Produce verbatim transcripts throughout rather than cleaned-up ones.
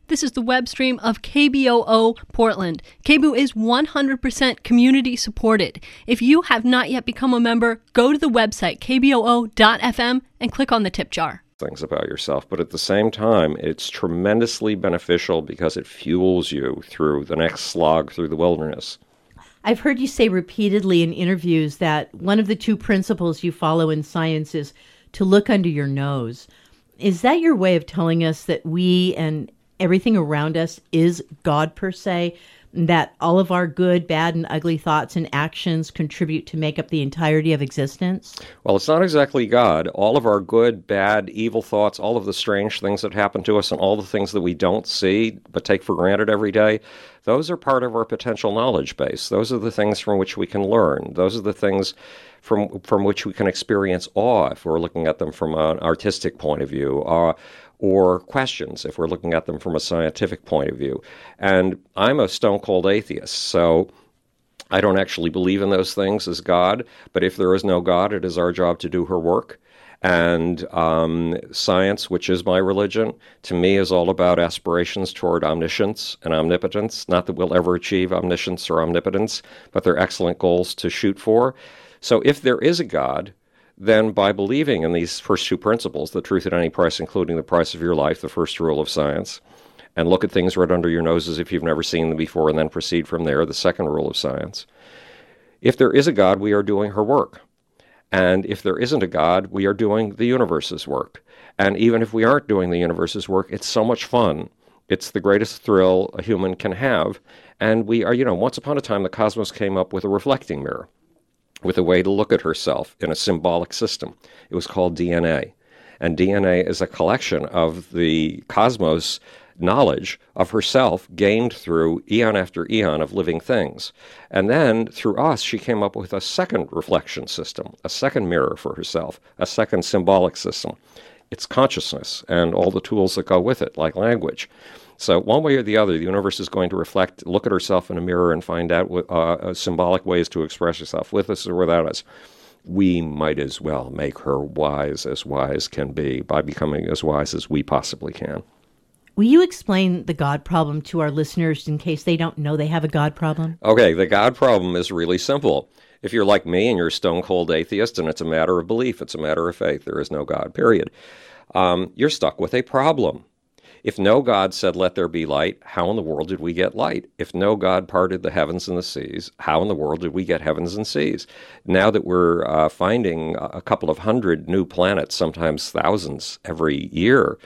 This is the web stream of K B O O Portland. K B O O is one hundred percent community supported. If you have not yet become a member, go to the website k b o o dot f m and click on the tip jar. Things about yourself, but at the same time, it's tremendously beneficial because it fuels you through the next slog through the wilderness. I've heard you say repeatedly in interviews that one of the two principles you follow in science is to look under your nose. Is that your way of telling us that we and everything around us is God per se, that all of our good, bad, and ugly thoughts and actions contribute to make up the entirety of existence? Well, it's not exactly God. All of our good, bad, evil thoughts, all of the strange things that happen to us, and all the things that we don't see but take for granted every day, those are part of our potential knowledge base. Those are the things from which we can learn. Those are the things from from which we can experience awe if we're looking at them from an artistic point of view, uh, or questions if we're looking at them from a scientific point of view. And I'm a stone-cold atheist, so I don't actually believe in those things as God, but if there is no God, it is our job to do her work. And um, science, which is my religion, to me is all about aspirations toward omniscience and omnipotence. Not that we'll ever achieve omniscience or omnipotence, but they're excellent goals to shoot for. So if there is a God, then by believing in these first two principles, the truth at any price, including the price of your life, the first rule of science, and look at things right under your noses if you've never seen them before, and then proceed from there, the second rule of science. If there is a God, we are doing her work. And if there isn't a God, we are doing the universe's work. And even if we aren't doing the universe's work, it's so much fun. It's the greatest thrill a human can have. And we are, you know, once upon a time, the cosmos came up with a reflecting mirror, with a way to look at herself in a symbolic system. It was called D N A. And D N A is a collection of the cosmos knowledge of herself gained through eon after eon of living things. And then, through us, she came up with a second reflection system, a second mirror for herself, a second symbolic system. It's consciousness and all the tools that go with it, like language. So one way or the other, the universe is going to reflect, look at herself in a mirror and find out uh, symbolic ways to express herself, with us or without us. We might as well make her wise as wise can be by becoming as wise as we possibly can. Will you explain the God problem to our listeners in case they don't know they have a God problem? Okay, the God problem is really simple. If you're like me and you're a stone-cold atheist and it's a matter of belief, it's a matter of faith, there is no God, period, um, you're stuck with a problem. If no God said, let there be light, how in the world did we get light? If no God parted the heavens and the seas, how in the world did we get heavens and seas? Now that we're uh, finding a couple of hundred new planets, sometimes thousands every year,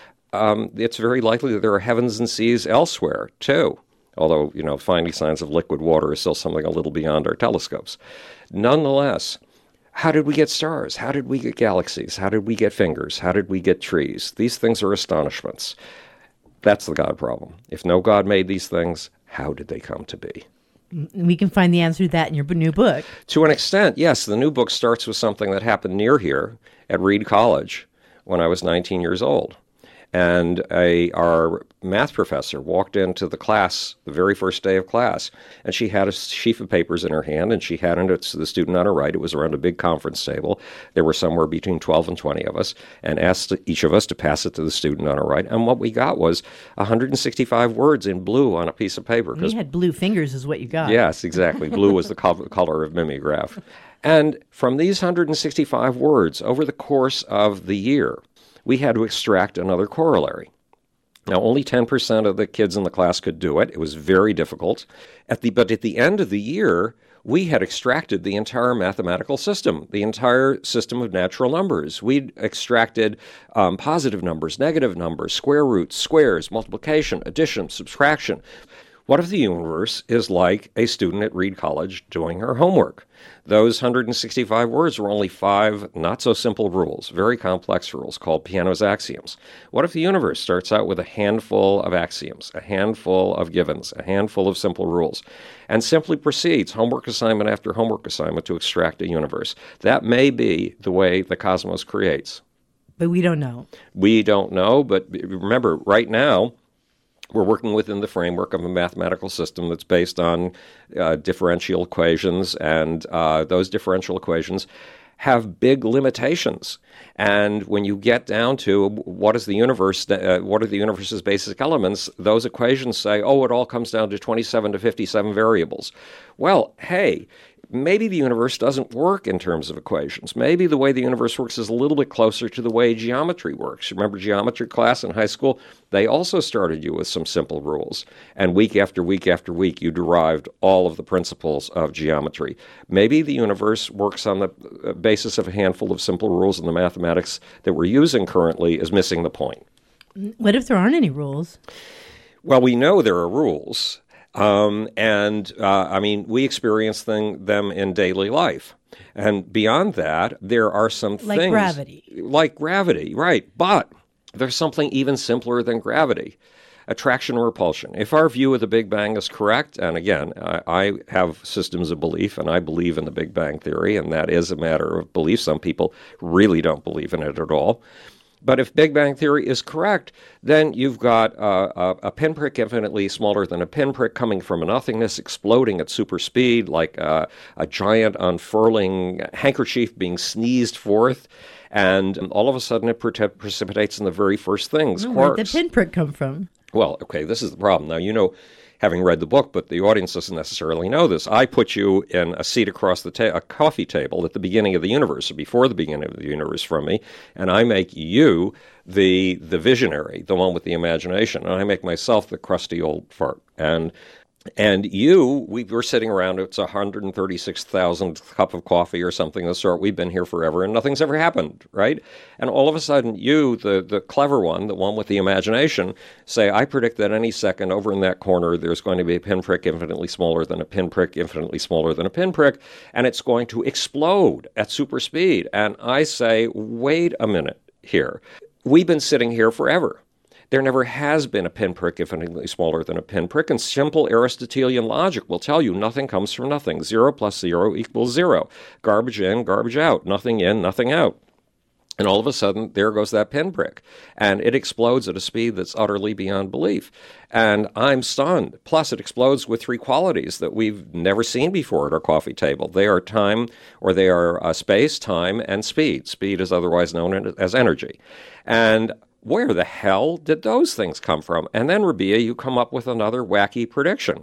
um, it's very likely that there are heavens and seas elsewhere, too. Although, you know, finding signs of liquid water is still something a little beyond our telescopes. Nonetheless, how did we get stars? How did we get galaxies? How did we get fingers? How did we get trees? These things are astonishments. That's the God problem. If no God made these things, how did they come to be? We can find the answer to that in your new book. To an extent, yes. The new book starts with something that happened near here at Reed College when I was nineteen years old. And a, our math professor walked into the class the very first day of class, and she had a sheaf of papers in her hand, and she handed it to the student on her right. It was around a big conference table. There were somewhere between twelve and twenty of us, and asked each of us to pass it to the student on our right. And what we got was one hundred sixty-five words in blue on a piece of paper. You had blue fingers is what you got. Yes, exactly. Blue was the co- color of mimeograph. And from these one hundred sixty-five words, over the course of the year, we had to extract another corollary. Now, only ten percent of the kids in the class could do it. It was very difficult. At the, but at the end of the year, we had extracted the entire mathematical system, the entire system of natural numbers. We'd extracted um, positive numbers, negative numbers, square roots, squares, multiplication, addition, subtraction. What if the universe is like a student at Reed College doing her homework? Those one hundred sixty-five words were only five not-so-simple rules, very complex rules called Peano's axioms. What if the universe starts out with a handful of axioms, a handful of givens, a handful of simple rules, and simply proceeds homework assignment after homework assignment to extract a universe? That may be the way the cosmos creates. But we don't know. We don't know, but remember, right now, we're working within the framework of a mathematical system that's based on uh, differential equations, and uh, those differential equations have big limitations. And when you get down to what is the universe, uh, what are the universe's basic elements, those equations say, oh, it all comes down to twenty-seven to fifty-seven variables. Well, hey, maybe the universe doesn't work in terms of equations. Maybe the way the universe works is a little bit closer to the way geometry works. Remember geometry class in high school? They also started you with some simple rules. And week after week after week, you derived all of the principles of geometry. Maybe the universe works on the basis of a handful of simple rules, and the mathematics that we're using currently is missing the point. What if there aren't any rules? Well, we know there are rules. Um, and, uh, I mean, we experience thing, them in daily life. And beyond that, there are some like things... Like gravity. Like gravity, right. But there's something even simpler than gravity. Attraction and repulsion. If our view of the Big Bang is correct, and again, I, I have systems of belief, and I believe in the Big Bang Theory, and that is a matter of belief. Some people really don't believe in it at all. But if Big Bang Theory is correct, then you've got uh, a, a pinprick infinitely smaller than a pinprick coming from a nothingness, exploding at super speed like uh, a giant unfurling handkerchief being sneezed forth. And all of a sudden it pre- precipitates in the very first things, oh, quarks. Where'd the pinprick come from? Well, okay, this is the problem. Now, you know, having read the book, but the audience doesn't necessarily know this. I put you in a seat across the ta- a coffee table at the beginning of the universe, or before the beginning of the universe from me, and I make you the the visionary, the one with the imagination, and I make myself the crusty old fart. And and you, we were sitting around, it's one hundred thirty-six thousand cup of coffee or something of the sort. We've been here forever, and nothing's ever happened, right? And all of a sudden, you, the, the clever one, the one with the imagination, say, I predict that any second over in that corner, there's going to be a pinprick infinitely smaller than a pinprick, infinitely smaller than a pinprick, and it's going to explode at super speed. And I say, wait a minute here. We've been sitting here forever. There never has been a pinprick infinitely smaller than a pinprick, and simple Aristotelian logic will tell you nothing comes from nothing. Zero plus zero equals zero. Garbage in, garbage out. Nothing in, nothing out. And all of a sudden, there goes that pinprick. And it explodes at a speed that's utterly beyond belief. And I'm stunned. Plus, it explodes with three qualities that we've never seen before at our coffee table. They are time, or they are uh, space, time, and speed. Speed is otherwise known as energy. And where the hell did those things come from? And then, Rabia, you come up with another wacky prediction.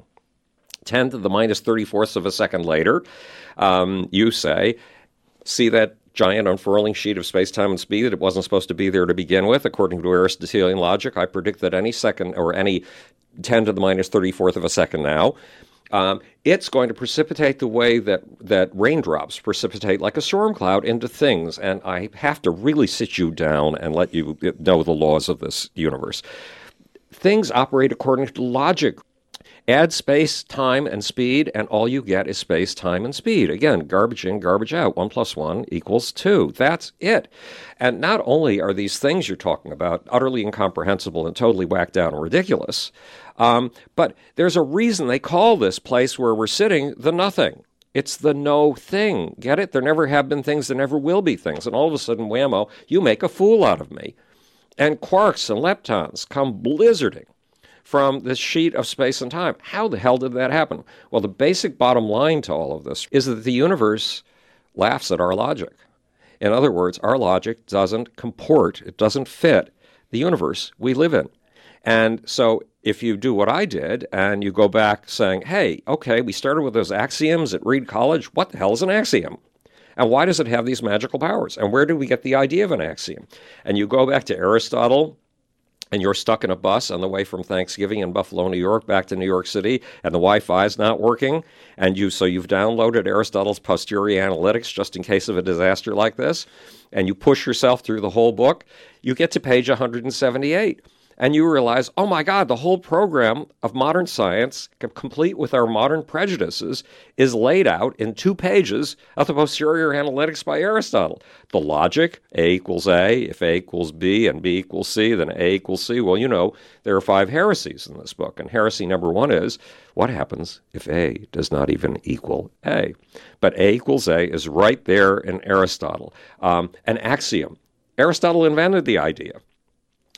ten to the minus thirty-fourths of a second later, um, you say, see that giant unfurling sheet of space-time and speed that it wasn't supposed to be there to begin with? According to Aristotelian logic, I predict that any second, or any ten to the minus thirty-fourth of a second now, Um, it's going to precipitate the way that, that raindrops precipitate like a storm cloud into things. And I have to really sit you down and let you know the laws of this universe. Things operate according to logic. Add space, time, and speed, and all you get is space, time, and speed. Again, garbage in, garbage out. One plus one equals two. That's it. And not only are these things you're talking about utterly incomprehensible and totally whacked out and ridiculous, um, but there's a reason they call this place where we're sitting the nothing. It's the no thing. Get it? There never have been things, there never will be things. And all of a sudden, whammo, you make a fool out of me. And quarks and leptons come blizzarding from this sheet of space and time. How the hell did that happen? Well, the basic bottom line to all of this is that the universe laughs at our logic. In other words, our logic doesn't comport, it doesn't fit the universe we live in. And so if you do what I did and you go back saying, hey, okay, we started with those axioms at Reed College. What the hell is an axiom? And why does it have these magical powers? And where did we get the idea of an axiom? And you go back to Aristotle, and you're stuck in a bus on the way from Thanksgiving in Buffalo, New York, back to New York City, and the Wi-Fi is not working, and you so you've downloaded Aristotle's Posteriori Analytics just in case of a disaster like this, and you push yourself through the whole book, you get to page one hundred seventy-eight. And you realize, oh my God, the whole program of modern science, complete with our modern prejudices, is laid out in two pages of the Posteriori Analytics by Aristotle. The logic, A equals A, if A equals B and B equals C, then A equals C. Well, you know, there are five heresies in this book. And heresy number one is, what happens if A does not even equal A? But A equals A is right there in Aristotle. Um, an axiom. Aristotle invented the idea.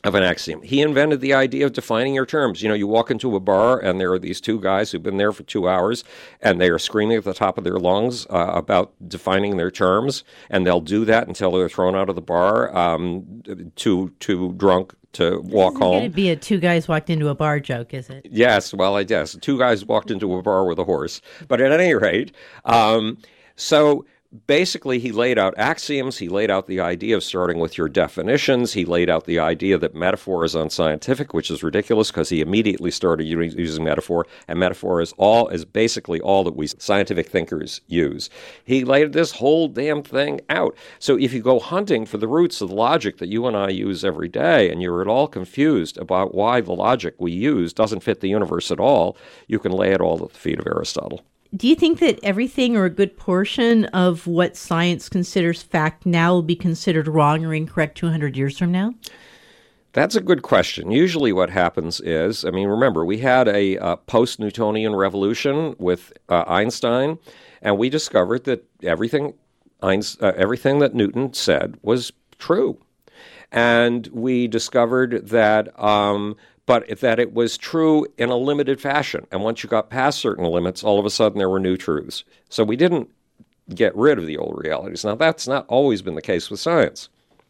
of an axiom. He invented the idea of defining your terms. You know, you walk into a bar and there are these two guys who've been there for two hours and they are screaming at the top of their lungs uh, about defining their terms, and they'll do that until they're thrown out of the bar, um, too, too drunk to walk Isn't home. It'd be a two guys walked into a bar joke, is it? Yes, well, I guess. Two guys walked into a bar with a horse. But at any rate, um, so basically he laid out axioms. He laid out the idea of starting with your definitions. He laid out the idea that metaphor is unscientific, which is ridiculous because he immediately started using metaphor, and metaphor is all is basically all that we scientific thinkers use. He laid this whole damn thing out. So if you go hunting for the roots of the logic that you and I use every day, and you're at all confused about why the logic we use doesn't fit the universe at all, you can lay it all at the feet of Aristotle. Do you think that everything or a good portion of what science considers fact now will be considered wrong or incorrect two hundred years from now? That's a good question. Usually what happens is, I mean, remember, we had a uh, post-Newtonian revolution with uh, Einstein, and we discovered that everything, Einstein, uh, everything that Newton said was true. And we discovered that um, but that it was true in a limited fashion. And once you got past certain limits, all of a sudden there were new truths. So we didn't get rid of the old realities. Now, that's not always been the case with science.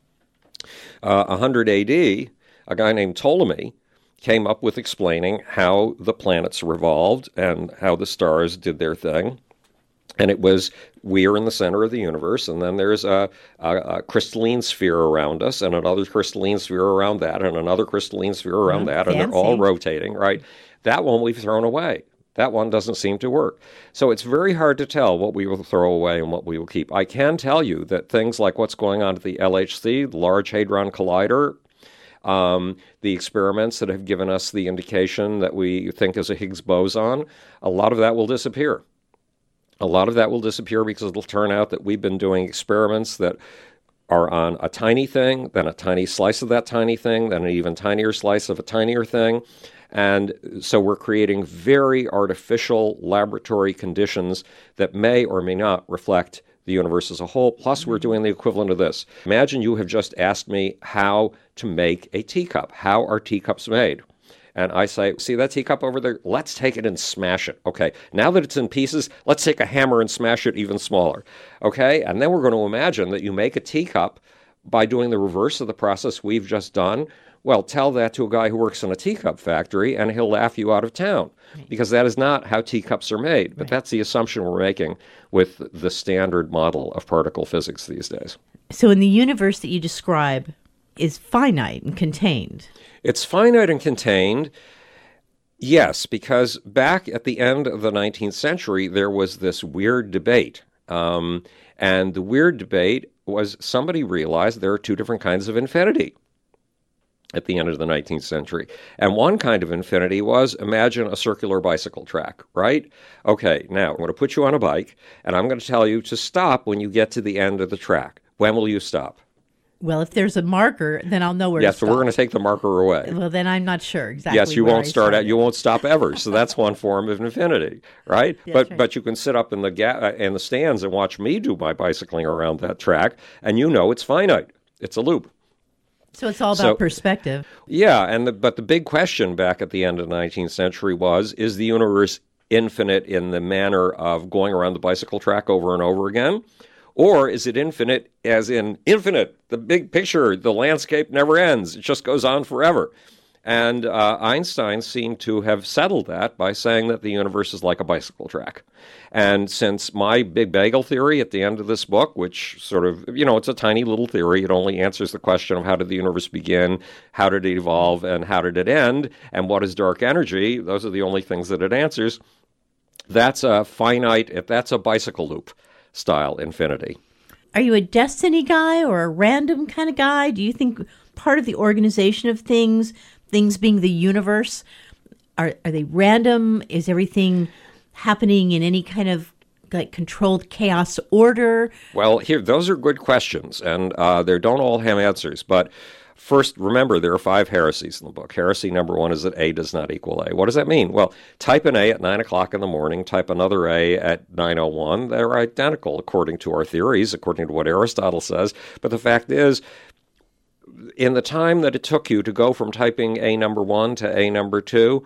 Uh, one hundred A D, a guy named Ptolemy came up with explaining how the planets revolved and how the stars did their thing. And it was, we are in the center of the universe, and then there's a, a, a crystalline sphere around us, and another crystalline sphere around that, and another crystalline sphere around mm, that, fancy. And they're all rotating, right? That one we've thrown away. That one doesn't seem to work. So it's very hard to tell what we will throw away and what we will keep. I can tell you that things like what's going on at the L H C, the Large Hadron Collider, um, the experiments that have given us the indication that we think is a Higgs boson, a lot of that will disappear. A lot of that will disappear because it'll turn out that we've been doing experiments that are on a tiny thing, then a tiny slice of that tiny thing, then an even tinier slice of a tinier thing. And so we're creating very artificial laboratory conditions that may or may not reflect the universe as a whole. Plus, we're doing the equivalent of this. Imagine you have just asked me how to make a teacup. How are teacups made? And I say, see that teacup over there? Let's take it and smash it. Okay, now that it's in pieces, let's take a hammer and smash it even smaller. Okay, and then we're going to imagine that you make a teacup by doing the reverse of the process we've just done. Well, tell that to a guy who works in a teacup factory, and he'll laugh you out of town, right, because that is not how teacups are made. But right, that's the assumption we're making with the standard model of particle physics these days. So in the universe that you describe is finite and contained. It's finite and contained, yes, because back at the end of the nineteenth century, there was this weird debate. Um, and the weird debate was somebody realized there are two different kinds of infinity at the end of the nineteenth century. And one kind of infinity was, imagine a circular bicycle track, right? Okay, now I'm going to put you on a bike, and I'm going to tell you to stop when you get to the end of the track. When will you stop? Well, if there's a marker, then I'll know where yes, to stop. Yes, but we're going to take the marker away. Well, then I'm not sure exactly. Yes, you where won't I start started. out. You won't stop ever. So that's one form of infinity, right? That's but right. but you can sit up in the ga- in the stands and watch me do my bicycling around that track, and you know it's finite. It's a loop. So it's all about so, perspective. Yeah, and the, but the big question back at the end of the nineteenth century was: is the universe infinite in the manner of going around the bicycle track over and over again? Or is it infinite as in infinite, the big picture, the landscape never ends, it just goes on forever? And uh, Einstein seemed to have settled that by saying that the universe is like a bicycle track. And since my big bagel theory at the end of this book, which sort of, you know, it's a tiny little theory, it only answers the question of how did the universe begin, how did it evolve, and how did it end, and what is dark energy, those are the only things that it answers. That's a finite, if that's a bicycle loop style infinity. Are you a destiny guy or a random kind of guy? Do you think part of the organization of things, things being the universe, are are they random? Is everything happening in any kind of like controlled chaos order? Well, here, those are good questions, and uh, they don't all have answers. But first, remember, there are five heresies in the book. Heresy number one is that A does not equal A. What does that mean? Well, type an A at nine o'clock in the morning, type another A at nine oh one. They're identical according to our theories, according to what Aristotle says. But the fact is, in the time that it took you to go from typing A number one to A number two,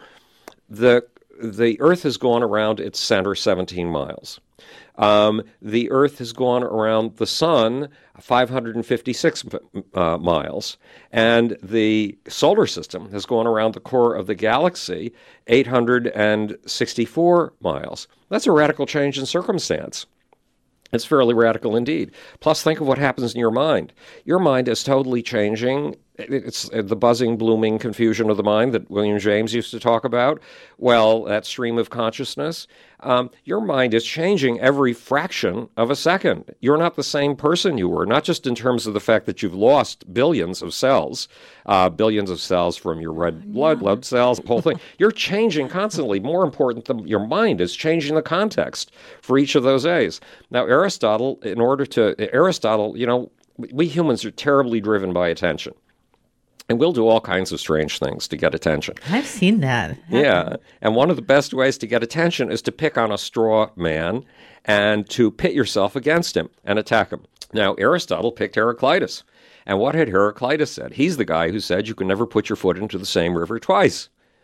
the the Earth has gone around its center seventeen miles. Um, the Earth has gone around the Sun five hundred fifty-six uh, miles, and the solar system has gone around the core of the galaxy eight hundred sixty-four miles. That's a radical change in circumstance. It's fairly radical indeed. Plus, think of what happens in your mind. Your mind is totally changing. It's the buzzing, blooming confusion of the mind that William James used to talk about. Well, that stream of consciousness. Um, your mind is changing every fraction of a second. You're not the same person you were, not just in terms of the fact that you've lost billions of cells, uh, billions of cells from your red blood, blood cells, the whole thing. You're changing constantly. More important, than your mind is changing the context for each of those A's. Now, Aristotle, in order to, Aristotle, you know, we humans are terribly driven by attention. And we'll do all kinds of strange things to get attention. I've seen that. Yeah. And one of the best ways to get attention is to pick on a straw man and to pit yourself against him and attack him. Now, Aristotle picked Heraclitus. And what had Heraclitus said? He's the guy who said you can never put your foot into the same river twice.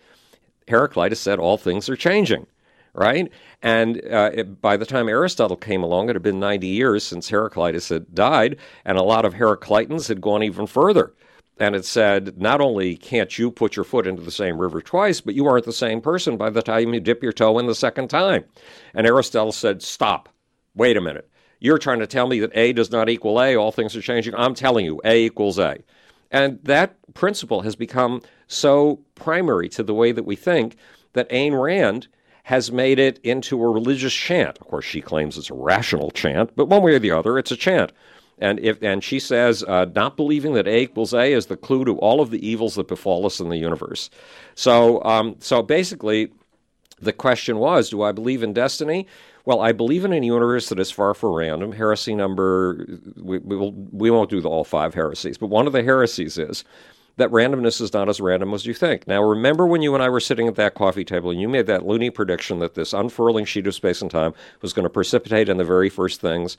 Heraclitus said all things are changing, right? And uh, it, by the time Aristotle came along, it had been ninety years since Heraclitus had died, and a lot of Heraclitans had gone even further. And it said, not only can't you put your foot into the same river twice, but you aren't the same person by the time you dip your toe in the second time. And Aristotle said, stop. Wait a minute. You're trying to tell me that A does not equal A, all things are changing. I'm telling you, A equals A. And that principle has become so primary to the way that we think that Ayn Rand has made it into a religious chant. Of course, she claims it's a rational chant, but one way or the other, it's a chant. And if and she says, uh, not believing that A equals A is the clue to all of the evils that befall us in the universe. So, um, so basically, the question was, do I believe in destiny? Well, I believe in a universe that is far from random. Heresy number, we, we, will, we won't do the all five heresies, but one of the heresies is that randomness is not as random as you think. Now, remember when you and I were sitting at that coffee table and you made that loony prediction that this unfurling sheet of space and time was going to precipitate in the very first things?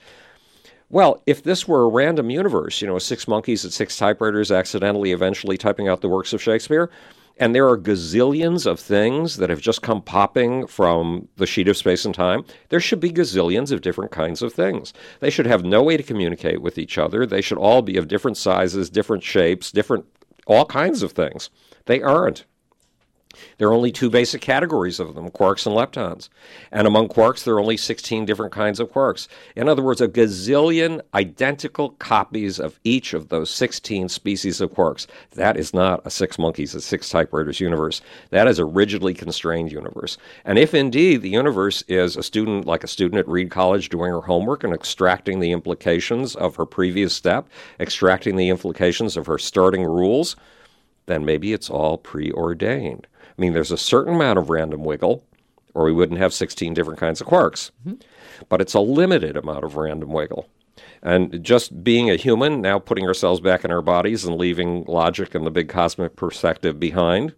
Well, if this were a random universe, you know, six monkeys at six typewriters accidentally eventually typing out the works of Shakespeare, and there are gazillions of things that have just come popping from the sheet of space and time, there should be gazillions of different kinds of things. They should have no way to communicate with each other. They should all be of different sizes, different shapes, different, all kinds of things. They aren't. There are only two basic categories of them, quarks and leptons. And among quarks, there are only sixteen different kinds of quarks. In other words, a gazillion identical copies of each of those sixteen species of quarks. That is not a six monkeys at six typewriters universe. That is a rigidly constrained universe. And if indeed the universe is a student, like a student at Reed College doing her homework and extracting the implications of her previous step, extracting the implications of her starting rules, then maybe it's all preordained. I mean, there's a certain amount of random wiggle, or we wouldn't have sixteen different kinds of quarks. Mm-hmm. But it's a limited amount of random wiggle. And just being a human, now putting ourselves back in our bodies and leaving logic and the big cosmic perspective behind,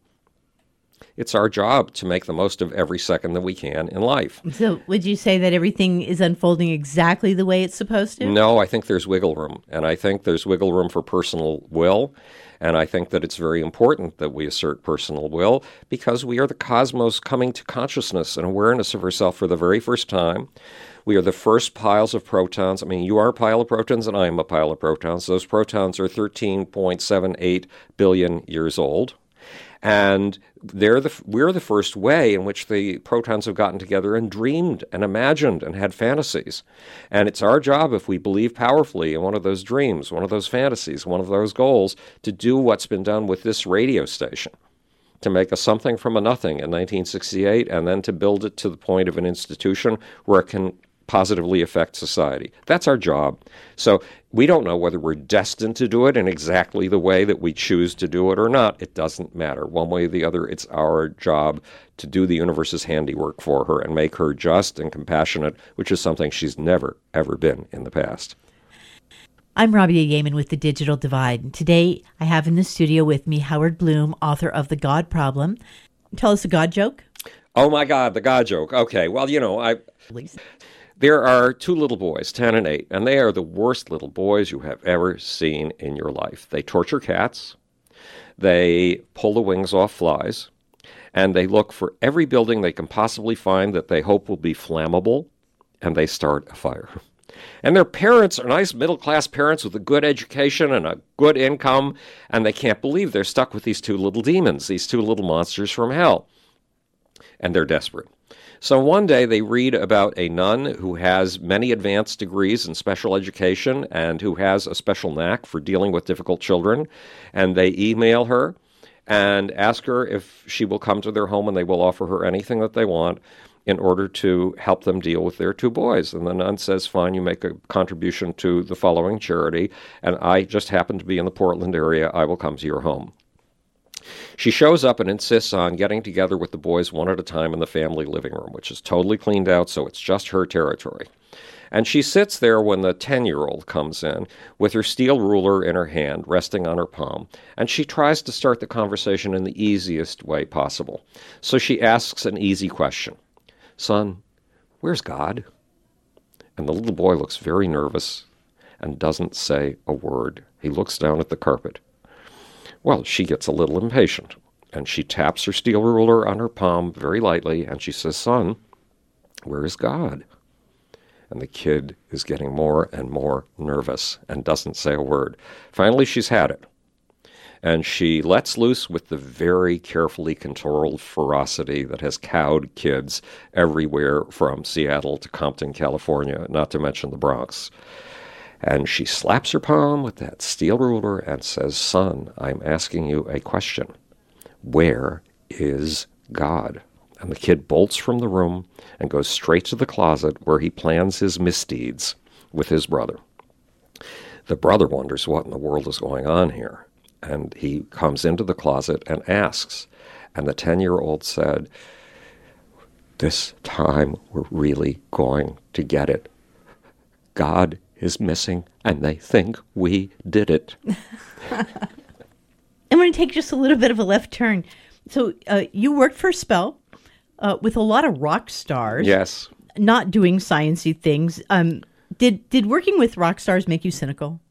it's our job to make the most of every second that we can in life. So would you say that everything is unfolding exactly the way it's supposed to? No, I think there's wiggle room. And I think there's wiggle room for personal will. And I think that it's very important that we assert personal will because we are the cosmos coming to consciousness and awareness of ourselves for the very first time. We are the first piles of protons. I mean, you are a pile of protons and I am a pile of protons. Those protons are thirteen point seven eight billion years old. And they're the, we're the first way in which the protons have gotten together and dreamed and imagined and had fantasies. And it's our job, if we believe powerfully in one of those dreams, one of those fantasies, one of those goals, to do what's been done with this radio station, to make a something from a nothing in nineteen sixty-eight, and then to build it to the point of an institution where it can positively affect society. That's our job. So we don't know whether we're destined to do it in exactly the way that we choose to do it or not. It doesn't matter. One way or the other, it's our job to do the universe's handiwork for her and make her just and compassionate, which is something she's never, ever been in the past. I'm Rabia Yeaman with The Digital Divide. Today, I have in the studio with me Howard Bloom, author of The God Problem. Tell us a God joke. Oh, my God, the God joke. Okay, well, you know, I... There are two little boys, ten and eight, and they are the worst little boys you have ever seen in your life. They torture cats, they pull the wings off flies, and they look for every building they can possibly find that they hope will be flammable, and they start a fire. And their parents are nice middle-class parents with a good education and a good income, and they can't believe they're stuck with these two little demons, these two little monsters from hell. And they're desperate. So one day they read about a nun who has many advanced degrees in special education and who has a special knack for dealing with difficult children, and they email her and ask her if she will come to their home, and they will offer her anything that they want in order to help them deal with their two boys. And the nun says, fine, you make a contribution to the following charity, and I just happen to be in the Portland area. I will come to your home. She shows up and insists on getting together with the boys one at a time in the family living room, which is totally cleaned out, so it's just her territory. And she sits there when the ten-year-old comes in with her steel ruler in her hand, resting on her palm, and she tries to start the conversation in the easiest way possible. So she asks an easy question. Son, where's God? And the little boy looks very nervous and doesn't say a word. He looks down at the carpet. Well, she gets a little impatient, and she taps her steel ruler on her palm very lightly, and she says, Son, where is God? And the kid is getting more and more nervous and doesn't say a word. Finally, she's had it. And she lets loose with the very carefully controlled ferocity that has cowed kids everywhere from Seattle to Compton, California, not to mention the Bronx. And she slaps her palm with that steel ruler and says, Son, I'm asking you a question. Where is God? And the kid bolts from the room and goes straight to the closet where he plans his misdeeds with his brother. The brother wonders what in the world is going on here. And he comes into the closet and asks. And the ten-year-old said, this time we're really going to get it. God is missing, and they think we did it. I'm going to take just a little bit of a left turn. So uh, you worked for a spell uh, with a lot of rock stars. Yes. Not doing sciencey things. Um, did did working with rock stars make you cynical?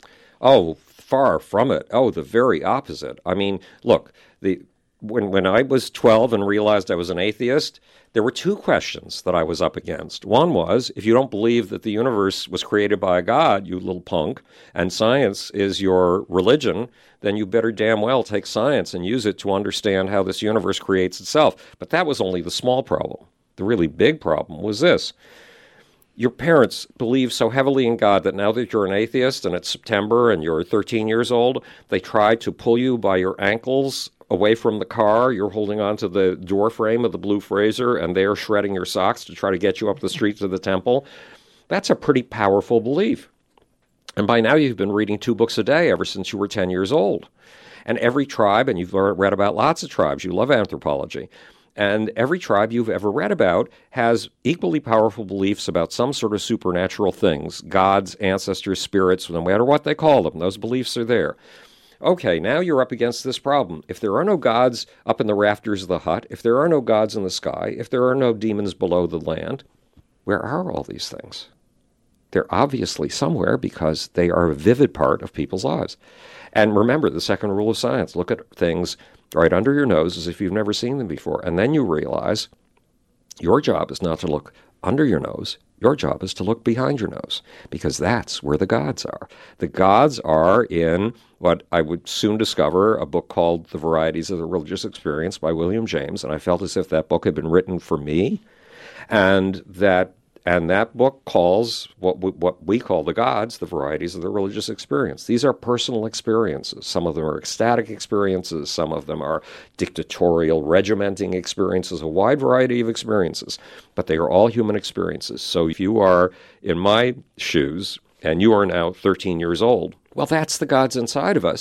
Oh, far from it. Oh, the very opposite. I mean, look, the when when I was twelve and realized I was an atheist, there were two questions that I was up against. One was, if you don't believe that the universe was created by a God, you little punk, and science is your religion, then you better damn well take science and use it to understand how this universe creates itself. But that was only the small problem. The really big problem was this. Your parents believe so heavily in God that now that you're an atheist and it's September and you're thirteen years old, they try to pull you by your ankles away from the car. You're holding on to the door frame of the blue Fraser, and they're shredding your socks to try to get you up the street to the temple. That's a pretty powerful belief. And by now you've been reading two books a day ever since you were ten years old. And every tribe, and you've read about lots of tribes, you love anthropology, and every tribe you've ever read about has equally powerful beliefs about some sort of supernatural things, gods, ancestors, spirits, no matter what they call them. Those beliefs are there. Okay, now you're up against this problem. If there are no gods up in the rafters of the hut, if there are no gods in the sky, if there are no demons below the land, where are all these things? They're obviously somewhere because they are a vivid part of people's lives. And remember the second rule of science. Look at things right under your nose as if you've never seen them before. And then you realize your job is not to look under your nose. Your job is to look behind your nose, because that's where the gods are. The gods are in what I would soon discover, a book called The Varieties of the Religious Experience by William James, and I felt as if that book had been written for me, and that and that book calls what we, what we call the gods the varieties of the religious experience. These are personal experiences. Some of them are ecstatic experiences. Some of them are dictatorial, regimenting experiences, a wide variety of experiences. But they are all human experiences. So if you are in my shoes and you are now thirteen years old, well, that's the gods inside of us.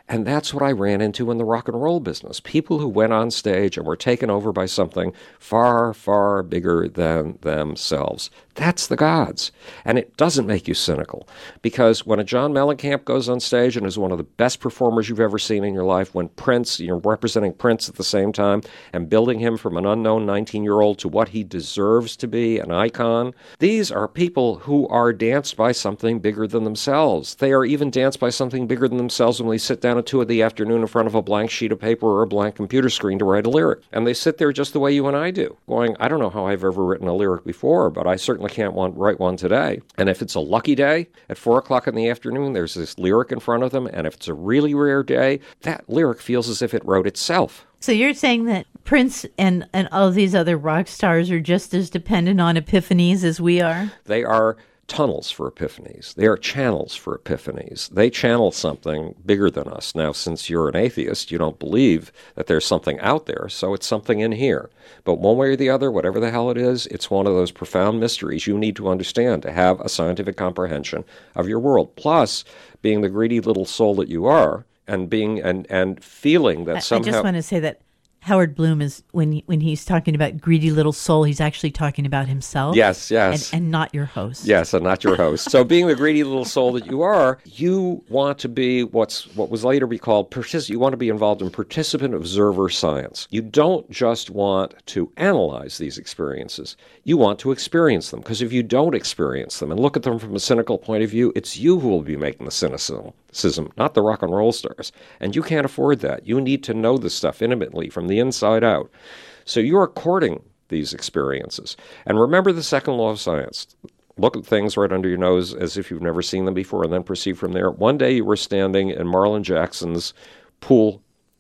And that's what I ran into in the rock and roll business. People who went on stage and were taken over by something far, far bigger than themselves. That's the gods. And it doesn't make you cynical, because when a John Mellencamp goes on stage and is one of the best performers you've ever seen in your life, when Prince, you're representing Prince at the same time and building him from an unknown nineteen-year-old to what he deserves to be, an icon, these are people who are danced by something bigger than themselves. They are even danced by something bigger than themselves when they sit down at two in the afternoon in front of a blank sheet of paper or a blank computer screen to write a lyric. And they sit there just the way you and I do, going, I don't know how I've ever written a lyric before, but I certainly can't want, write one today. And if it's a lucky day, at four o'clock in the afternoon, there's this lyric in front of them, and if it's a really rare day, that lyric feels as if it wrote itself. So you're saying that Prince and, and all of these other rock stars are just as dependent on epiphanies as we are? They are tunnels for epiphanies. They are channels for epiphanies. They channel something bigger than us. Now, since you're an atheist, you don't believe that there's something out there, so it's something in here. But one way or the other, whatever the hell it is, it's one of those profound mysteries you need to understand to have a scientific comprehension of your world. Plus, being the greedy little soul that you are, and being and, and feeling that I, somehow... I just want to say that Howard Bloom is, when he, when he's talking about greedy little soul, he's actually talking about himself. Yes, yes. And, and not your host. Yes, and not your host. So being the greedy little soul that you are, you want to be what's what was later be called, partic- you want to be involved in participant observer science. You don't just want to analyze these experiences. You want to experience them, because if you don't experience them and look at them from a cynical point of view, it's you who will be making the cynicism, not the rock and roll stars. And you can't afford that. You need to know this stuff intimately from the inside out. So you're courting these experiences. And remember the second law of science. Look at things right under your nose as if you've never seen them before, and then proceed from there. One day you were standing in Marlon Jackson's pool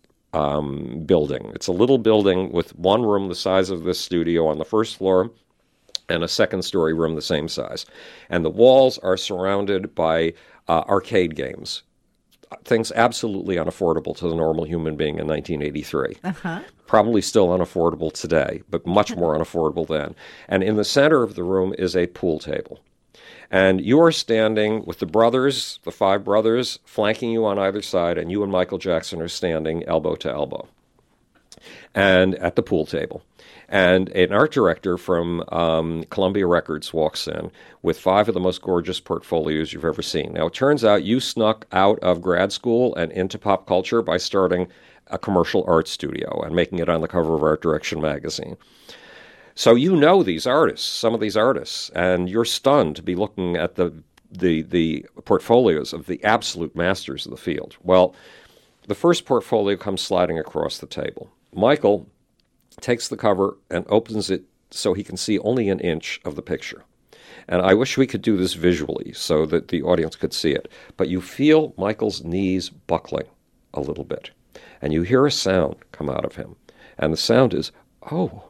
um, building. It's a little building with one room the size of this studio on the first floor, and a second-story room the same size. And the walls are surrounded by uh, arcade games, things absolutely unaffordable to the normal human being in nineteen eighty-three. Uh-huh. Probably still unaffordable today, but much more unaffordable then. And in the center of the room is a pool table. And you are standing with the brothers, the five brothers, flanking you on either side, and you and Michael Jackson are standing elbow to elbow and at the pool table. And an art director from um, Columbia Records walks in with five of the most gorgeous portfolios you've ever seen. Now, it turns out you snuck out of grad school and into pop culture by starting a commercial art studio and making it on the cover of Art Direction magazine. So you know these artists, some of these artists, and you're stunned to be looking at the the the portfolios of the absolute masters of the field. Well, the first portfolio comes sliding across the table. Michael takes the cover and opens it so he can see only an inch of the picture. And I wish we could do this visually so that the audience could see it. But you feel Michael's knees buckling a little bit. And you hear a sound come out of him. And the sound is, oh.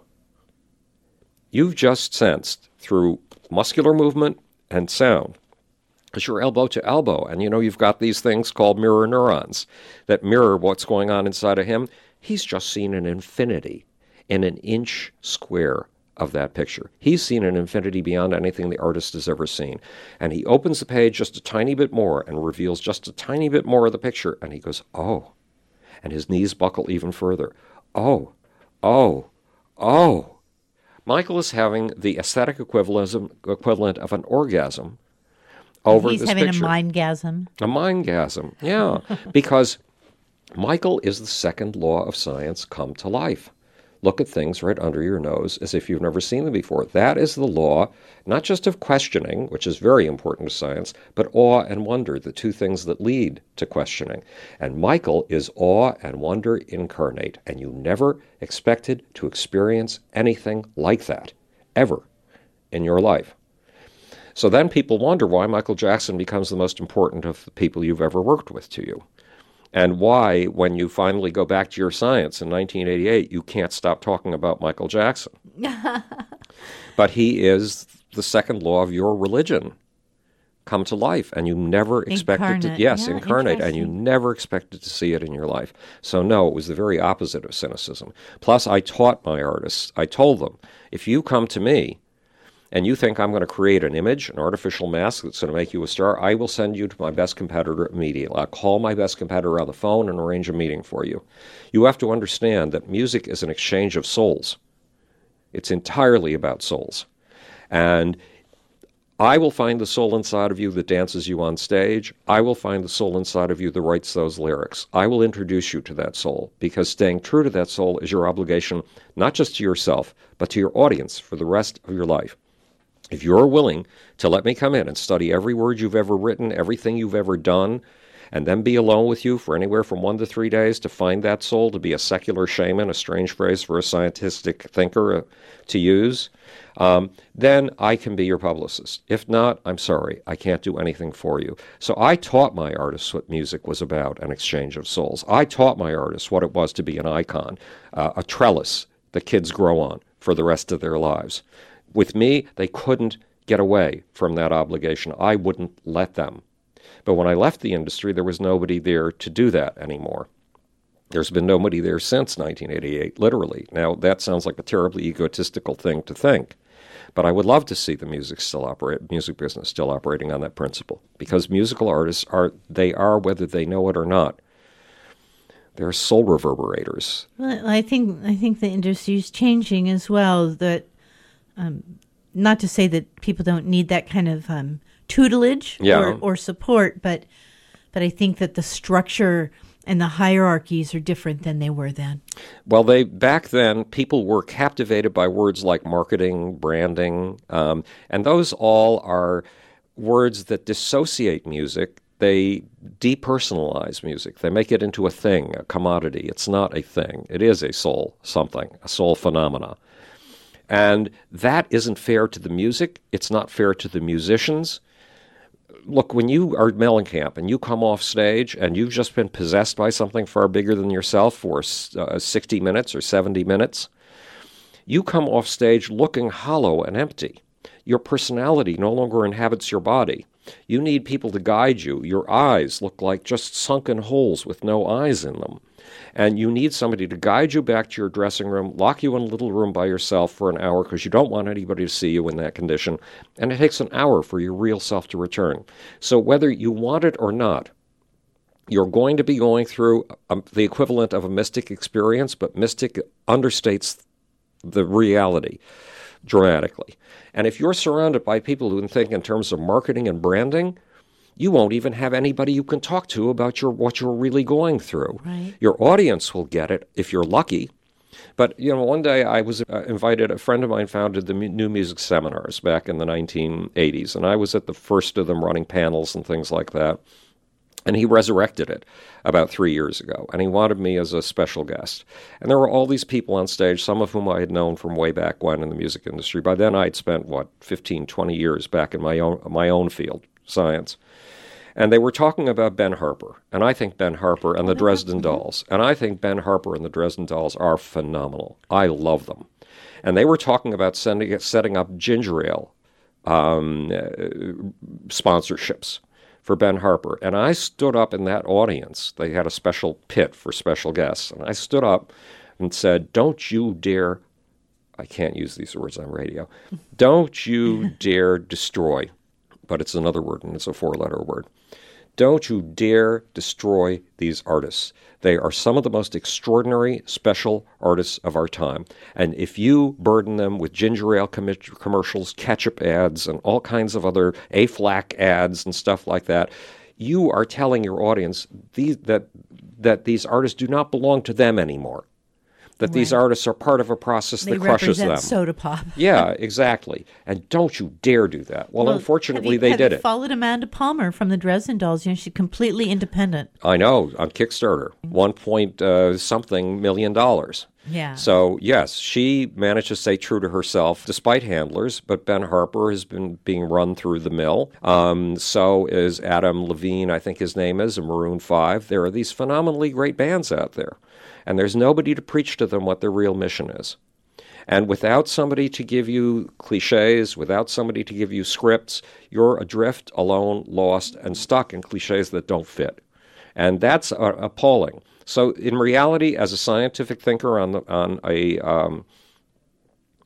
You've just sensed through muscular movement and sound, because you're elbow to elbow. And you know, you've got these things called mirror neurons that mirror what's going on inside of him. He's just seen an infinity in an inch square of that picture. He's seen an infinity beyond anything the artist has ever seen. And he opens the page just a tiny bit more and reveals just a tiny bit more of the picture. And he goes, oh. And his knees buckle even further. Oh, oh, oh. Michael is having the aesthetic equivalent equivalent of an orgasm over He's this having picture. a mindgasm. A mindgasm, yeah. Because Michael is the second law of science come to life. Look at things right under your nose as if you've never seen them before. That is the law, not just of questioning, which is very important to science, but awe and wonder, the two things that lead to questioning. And Michael is awe and wonder incarnate, and you never expected to experience anything like that, ever, in your life. So then people wonder why Michael Jackson becomes the most important of the people you've ever worked with to you. And why, when you finally go back to your science in nineteen eighty-eight, you can't stop talking about Michael Jackson. But he is the second law of your religion come to life, and you never expected Incarnate. to, yes, Yeah, incarnate, and you interesting. never expected to see it in your life. So no, it was the very opposite of cynicism. Plus, I taught my artists, I told them, if you come to me and you think I'm going to create an image, an artificial mask that's going to make you a star, I will send you to my best competitor immediately. I'll call my best competitor on the phone and arrange a meeting for you. You have to understand that music is an exchange of souls. It's entirely about souls. And I will find the soul inside of you that dances you on stage. I will find the soul inside of you that writes those lyrics. I will introduce you to that soul, because staying true to that soul is your obligation, not just to yourself, but to your audience for the rest of your life. If you're willing to let me come in and study every word you've ever written, everything you've ever done, and then be alone with you for anywhere from one to three days to find that soul, to be a secular shaman, a strange phrase for a scientific thinker uh, to use, um, then I can be your publicist. If not, I'm sorry, I can't do anything for you. So I taught my artists what music was about, an exchange of souls. I taught my artists what it was to be an icon, uh, a trellis that kids grow on for the rest of their lives. With me, they couldn't get away from that obligation. I wouldn't let them. But when I left the industry, there was nobody there to do that anymore. There's been nobody there since nineteen eighty-eight, literally. Now, that sounds like a terribly egotistical thing to think. But I would love to see the music still operate, music business still operating on that principle. Because musical artists are, they are, whether they know it or not, they're soul reverberators. Well, I think I think the industry is changing as well. That um, not to say that people don't need that kind of um, tutelage yeah. or, or support, but but I think that the structure and the hierarchies are different than they were then. Well, they back then, people were captivated by words like marketing, branding, um, and those all are words that dissociate music. They depersonalize music. They make it into a thing, a commodity. It's not a thing. It is a soul something, a soul phenomena. And that isn't fair to the music. It's not fair to the musicians. Look, when you are Mellencamp and you come off stage and you've just been possessed by something far bigger than yourself for uh, sixty minutes or seventy minutes, you come off stage looking hollow and empty. Your personality no longer inhabits your body. You need people to guide you. Your eyes look like just sunken holes with no eyes in them. And you need somebody to guide you back to your dressing room, lock you in a little room by yourself for an hour because you don't want anybody to see you in that condition. And it takes an hour for your real self to return. So whether you want it or not, you're going to be going through um, the equivalent of a mystic experience, but mystic understates the reality dramatically. And if you're surrounded by people who think in terms of marketing and branding, you won't even have anybody you can talk to about your what you're really going through. Right. Your audience will get it if you're lucky. But, you know, one day I was uh, invited, a friend of mine founded the New Music Seminars back in the nineteen eighties, and I was at the first of them running panels and things like that. And he resurrected it about three years ago, and he wanted me as a special guest. And there were all these people on stage, some of whom I had known from way back when in the music industry. By then I'd spent, what, fifteen, twenty years back in my own my own field, science. And they were talking about Ben Harper, and I think Ben Harper and the Dresden Dolls. And I think Ben Harper and the Dresden Dolls are phenomenal. I love them. And they were talking about sending, setting up ginger ale um, uh, sponsorships for Ben Harper. And I stood up in that audience. They had a special pit for special guests. And I stood up and said, don't you dare, I can't use these words on radio, don't you dare destroy, but it's another word and it's a four-letter word. Don't you dare destroy these artists. They are some of the most extraordinary, special artists of our time. And if you burden them with ginger ale com- commercials, ketchup ads, and all kinds of other A-Flac ads and stuff like that, you are telling your audience these, that, that these artists do not belong to them anymore. That right. These artists are part of a process they that crushes them. They represent soda pop. Yeah, exactly. And don't you dare do that. Well, well unfortunately, you, they have did you it. Followed Amanda Palmer from the Dresden Dolls. You know, she's completely independent. I know, on Kickstarter, one point uh, something million dollars. Yeah. So yes, she managed to stay true to herself despite handlers. But Ben Harper has been being run through the mill. Um, so is Adam Levine, I think his name is, of Maroon five. There are these phenomenally great bands out there. And there's nobody to preach to them what their real mission is. And without somebody to give you cliches, without somebody to give you scripts, you're adrift, alone, lost, and stuck in cliches that don't fit. And that's uh, appalling. So in reality, as a scientific thinker on the, on a um,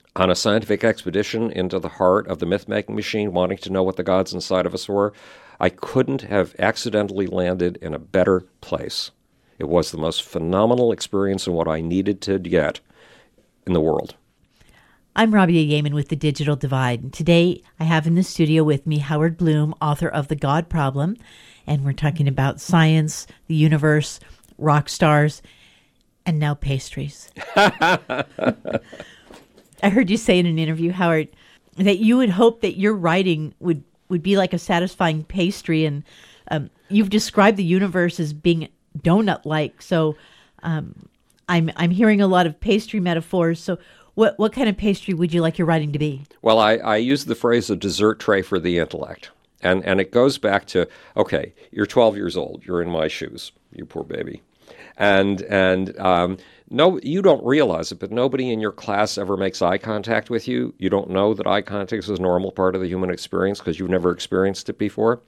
on a scientific expedition into the heart of the myth-making machine, wanting to know what the gods inside of us were, I couldn't have accidentally landed in a better place. It was the most phenomenal experience and what I needed to get in the world. I'm Rabia Yeaman with The Digital Divide. And today I have in the studio with me Howard Bloom, author of The God Problem. And we're talking about science, the universe, rock stars, and now pastries. I heard you say in an interview, Howard, that you would hope that your writing would, would be like a satisfying pastry. And um, you've described the universe as being donut-like. So um, I'm I'm hearing a lot of pastry metaphors. So what what kind of pastry would you like your writing to be? Well, I, I use the phrase a dessert tray for the intellect. And and it goes back to, okay, you're twelve years old. You're in my shoes, you poor baby. And and um, no, you don't realize it, but nobody in your class ever makes eye contact with you. You don't know that eye contact is a normal part of the human experience because you've never experienced it before.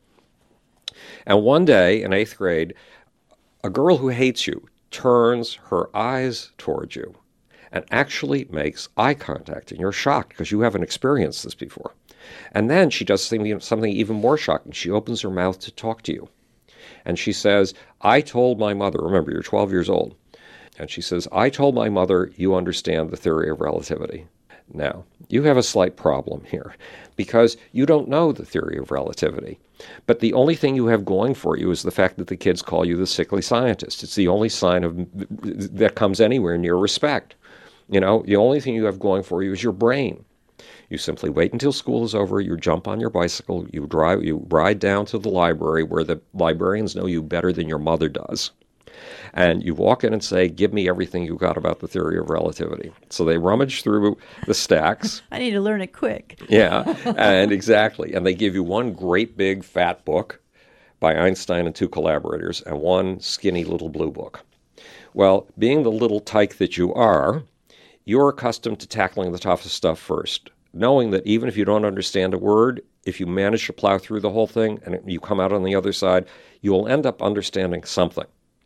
And one day in eighth grade, a girl who hates you turns her eyes towards you and actually makes eye contact, and you're shocked because you haven't experienced this before. And then she does something even more shocking. She opens her mouth to talk to you. And she says, I told my mother, remember, you're twelve years old, and she says, I told my mother you understand the theory of relativity. Now, you have a slight problem here because you don't know the theory of relativity. But the only thing you have going for you is the fact that the kids call you the sickly scientist. It's the only sign of that comes anywhere near respect. You know, the only thing you have going for you is your brain. You simply wait until school is over, you jump on your bicycle, you drive, you ride down to the library where the librarians know you better than your mother does. And you walk in and say, give me everything you got about the theory of relativity. So they rummage through the stacks. I need to learn it quick. Yeah, and exactly. And they give you one great big fat book by Einstein and two collaborators and one skinny little blue book. Well, being the little tyke that you are, you're accustomed to tackling the toughest stuff first, knowing that even if you don't understand a word, if you manage to plow through the whole thing and you come out on the other side, you'll end up understanding something.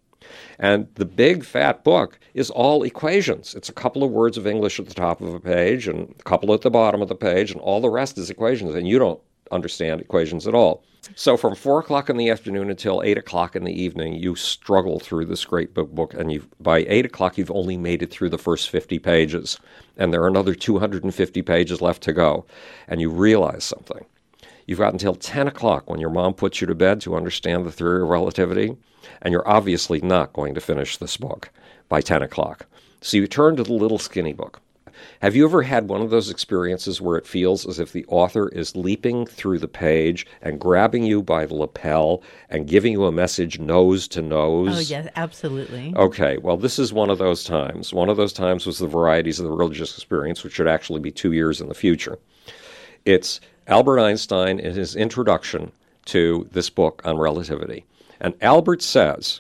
And the big fat book is all equations. It's a couple of words of English at the top of a page and a couple at the bottom of the page, and all the rest is equations, and you don't understand equations at all. So from four o'clock in the afternoon until eight o'clock in the evening, you struggle through this great book, book and you've, by eight o'clock, you've only made it through the first fifty pages, and there are another two hundred fifty pages left to go, and you realize something. You've got until ten o'clock when your mom puts you to bed to understand the theory of relativity, and you're obviously not going to finish this book by ten o'clock. So you turn to the little skinny book. Have you ever had one of those experiences where it feels as if the author is leaping through the page and grabbing you by the lapel and giving you a message nose to nose? Oh, yes, absolutely. Okay, well, this is one of those times. One of those times was the Varieties of the Religious Experience, which should actually be two years in the future. It's Albert Einstein in his introduction to this book on relativity. And Albert says,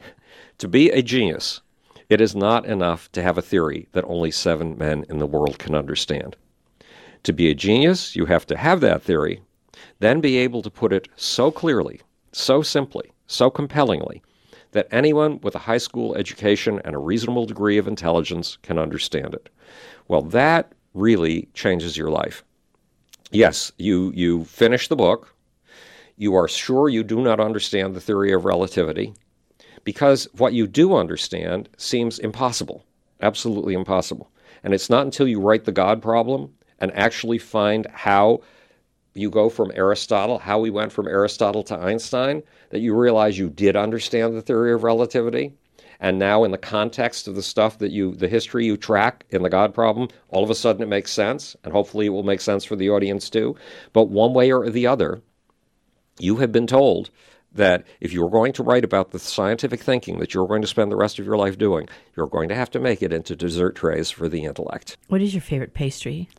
to be a genius, it is not enough to have a theory that only seven men in the world can understand. To be a genius, you have to have that theory, then be able to put it so clearly, so simply, so compellingly, that anyone with a high school education and a reasonable degree of intelligence can understand it. Well, that really changes your life. Yes, you, you finish the book. You are sure you do not understand the theory of relativity, because what you do understand seems impossible, absolutely impossible. And it's not until you write the God problem and actually find how you go from Aristotle, how we went from Aristotle to Einstein, that you realize you did understand the theory of relativity. And now in the context of the stuff that you, the history you track in the God problem, all of a sudden it makes sense, and hopefully it will make sense for the audience too. But one way or the other, you have been told that if you're going to write about the scientific thinking that you're going to spend the rest of your life doing, you're going to have to make it into dessert trays for the intellect. What is your favorite pastry?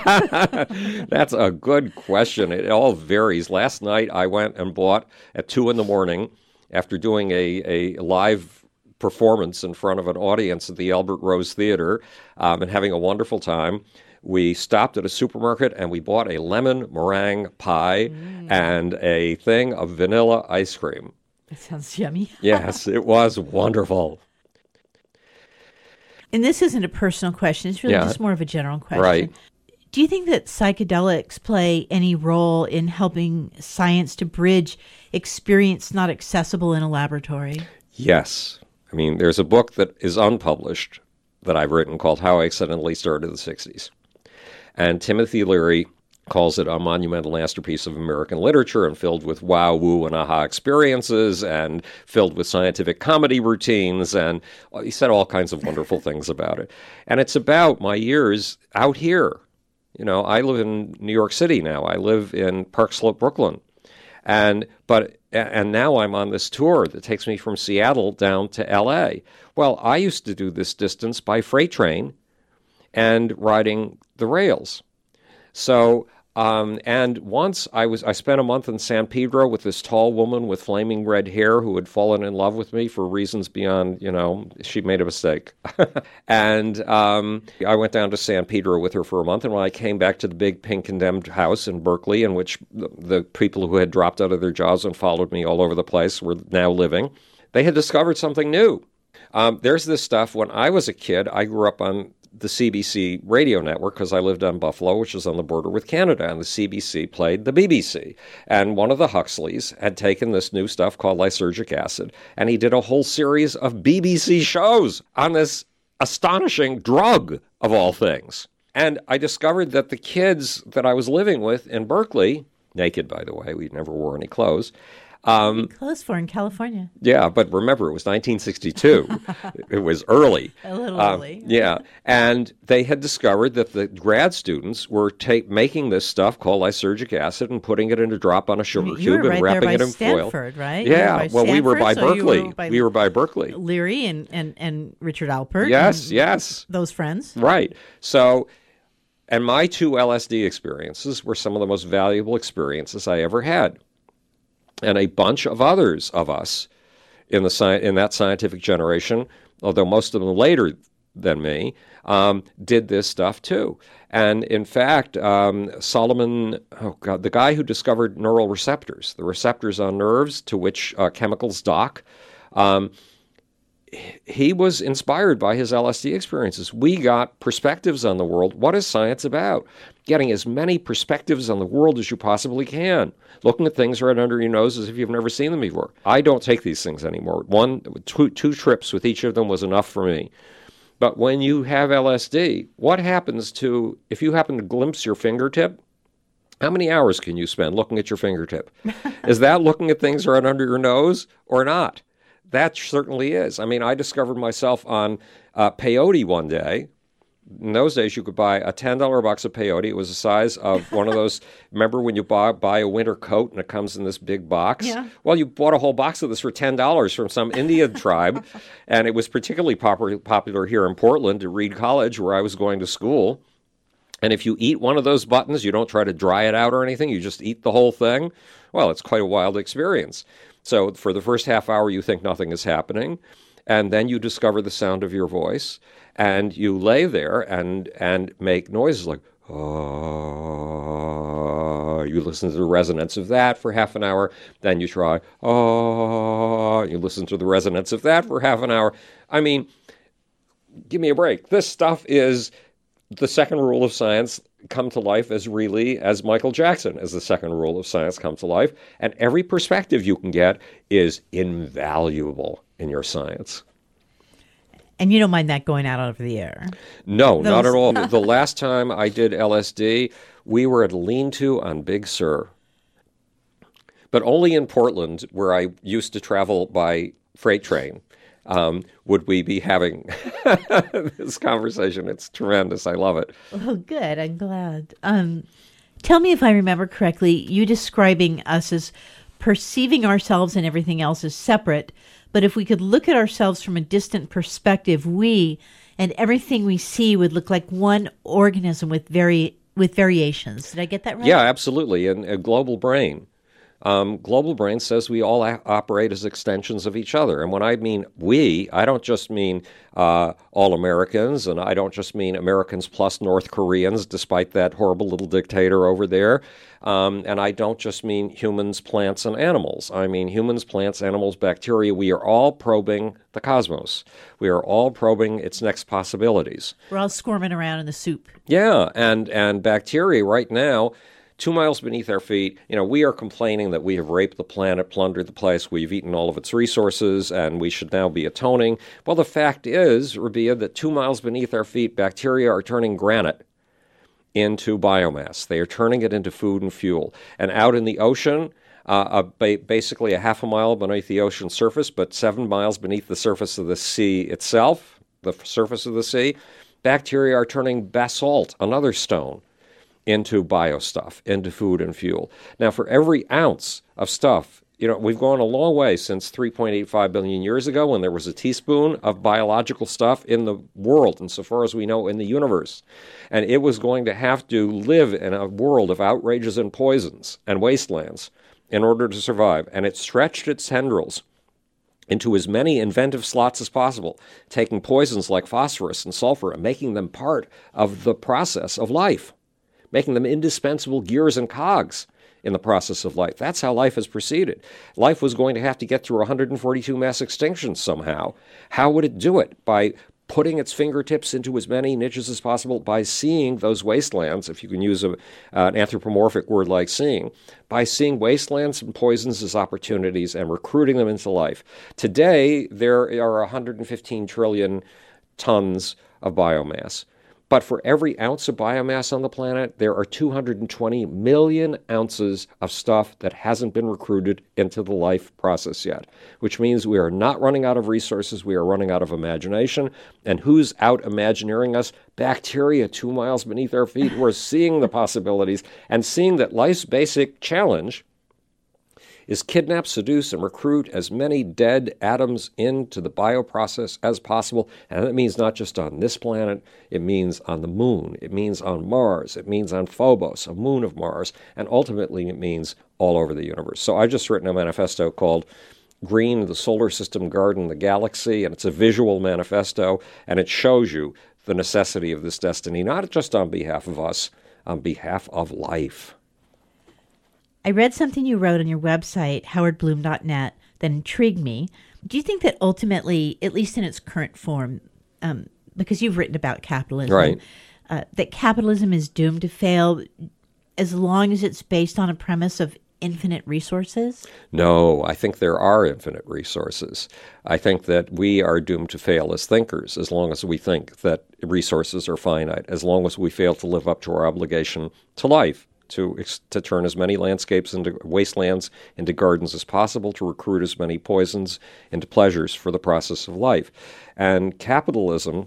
That's a good question. It all varies. Last night I went and bought at two in the morning after doing a, a live performance in front of an audience at the Albert Rose Theater um, and having a wonderful time. We stopped at a supermarket and we bought a lemon meringue pie mm. and a thing of vanilla ice cream. That sounds yummy. Yes, it was wonderful. And this isn't a personal question. It's really Yeah. just more of a general question. Right. Do you think that psychedelics play any role in helping science to bridge experience not accessible in a laboratory? Yes. I mean, there's a book that is unpublished that I've written called How I Accidentally Started the sixties. And Timothy Leary calls it a monumental masterpiece of American literature and filled with wow, woo, and aha experiences and filled with scientific comedy routines. And he said all kinds of wonderful things about it. And it's about my years out here. You know, I live in New York City now. I live in Park Slope, Brooklyn. And but and now I'm on this tour that takes me from Seattle down to L A. Well, I used to do this distance by freight train and riding the rails. So, um, and once I was, I spent a month in San Pedro with this tall woman with flaming red hair who had fallen in love with me for reasons beyond, you know, she made a mistake. and um, I went down to San Pedro with her for a month. And when I came back to the big pink condemned house in Berkeley, in which the, the people who had dropped out of their jobs and followed me all over the place were now living, they had discovered something new. Um, there's this stuff. When I was a kid, I grew up on the C B C radio network because I lived on Buffalo, which is on the border with Canada, and the C B C played the B B C. And one of the Huxleys had taken this new stuff called lysergic acid, and he did a whole series of B B C shows on this astonishing drug, of all things. And I discovered that the kids that I was living with in Berkeley, naked, by the way, we never wore any clothes, Um, Close for in California. Yeah, but remember, it was nineteen sixty-two. It was early. A little um, early. Yeah, and they had discovered that the grad students were ta- making this stuff called lysergic acid and putting it in a drop on a sugar You cube were right and wrapping there by it in Stanford, foil. right? You were Yeah, by well, we were Stanford, by so you Berkeley. were by we were by Berkeley. Leary and, and, and Richard Alpert. Yes, and yes. Those friends. Right. So, and my two L S D experiences were some of the most valuable experiences I ever had. And a bunch of others of us in the sci- in that scientific generation, although most of them later than me, um, did this stuff too. And in fact, um, Solomon, oh God, the guy who discovered neural receptors, the receptors on nerves to which uh, chemicals dock, um, he was inspired by his L S D experiences. We got perspectives on the world. What is science about? Getting as many perspectives on the world as you possibly can. Looking at things right under your nose as if you've never seen them before. I don't take these things anymore. One, two, two trips with each of them was enough for me. But when you have L S D, what happens to, if you happen to glimpse your fingertip, how many hours can you spend looking at your fingertip? Is that looking at things right under your nose or not? That certainly is. I mean, I discovered myself on uh, peyote one day. In those days, you could buy a ten dollar box of peyote. It was the size of one of those, remember when you buy, buy a winter coat and it comes in this big box? Yeah. Well, you bought a whole box of this for ten dollars from some Indian tribe, and it was particularly popular, popular here in Portland at Reed College, where I was going to school. And if you eat one of those buttons, you don't try to dry it out or anything, you just eat the whole thing. Well, it's quite a wild experience. So for the first half hour, you think nothing is happening. And then you discover the sound of your voice. And you lay there and and make noises like, oh. You listen to the resonance of that for half an hour. Then you try, oh. You listen to the resonance of that for half an hour. I mean, give me a break. This stuff is the second rule of science come to life as really as Michael Jackson as the second rule of science come to life. And every perspective you can get is invaluable in your science. And you don't mind that going out over the air? No, Those... not at all. The last time I did L S D, we were at Lean-To on Big Sur. But only in Portland, where I used to travel by freight train, um, would we be having this conversation. It's tremendous. I love it. Oh, good. I'm glad. Um, tell me if I remember correctly, you describing us as perceiving ourselves and everything else as separate, but if we could look at ourselves from a distant perspective, we and everything we see would look like one organism with very with variations. Did I get that right? Yeah, absolutely. And a global brain. Um, Global Brain says we all a- operate as extensions of each other. And when I mean we, I don't just mean uh, all Americans, and I don't just mean Americans plus North Koreans, despite that horrible little dictator over there. Um, and I don't just mean humans, plants, and animals. I mean humans, plants, animals, bacteria. We are all probing the cosmos. We are all probing its next possibilities. We're all squirming around in the soup. Yeah, and, and bacteria right now, two miles beneath our feet, you know, we are complaining that we have raped the planet, plundered the place, we've eaten all of its resources, and we should now be atoning. Well, the fact is, Rabia, that two miles beneath our feet, bacteria are turning granite into biomass. They are turning it into food and fuel. And out in the ocean, uh, uh, ba- basically a half a mile beneath the ocean surface, but seven miles beneath the surface of the sea itself, the surface of the sea, bacteria are turning basalt, another stone, into biostuff, into food and fuel. Now, for every ounce of stuff, you know, we've gone a long way since three point eight five billion years ago when there was a teaspoon of biological stuff in the world, and so far as we know, in the universe. And it was going to have to live in a world of outrages and poisons and wastelands in order to survive. And it stretched its tendrils into as many inventive slots as possible, taking poisons like phosphorus and sulfur and making them part of the process of life, making them indispensable gears and cogs in the process of life. That's how life has proceeded. Life was going to have to get through one hundred forty-two mass extinctions somehow. How would it do it? By putting its fingertips into as many niches as possible, by seeing those wastelands, if you can use a, uh, an anthropomorphic word like seeing, by seeing wastelands and poisons as opportunities and recruiting them into life. Today, there are one hundred fifteen trillion tons of biomass. But for every ounce of biomass on the planet, there are two hundred twenty million ounces of stuff that hasn't been recruited into the life process yet, which means we are not running out of resources, we are running out of imagination. And who's out imagineering us? Bacteria two miles beneath our feet who are seeing the possibilities and seeing that life's basic challenge is kidnap, seduce, and recruit as many dead atoms into the bioprocess as possible. And that means not just on this planet, it means on the moon, it means on Mars, it means on Phobos, a moon of Mars, and ultimately it means all over the universe. So I've just written a manifesto called Green, the Solar System Garden, the Galaxy, and it's a visual manifesto, and it shows you the necessity of this destiny, not just on behalf of us, on behalf of life. I read something you wrote on your website, howard bloom dot net, that intrigued me. Do you think that ultimately, at least in its current form, um, because you've written about capitalism, right. uh, that capitalism is doomed to fail as long as it's based on a premise of infinite resources? No, I think there are infinite resources. I think that we are doomed to fail as thinkers as long as we think that resources are finite, as long as we fail to live up to our obligation to life. To, to turn as many landscapes into wastelands into gardens as possible, to recruit as many poisons into pleasures for the process of life. And capitalism,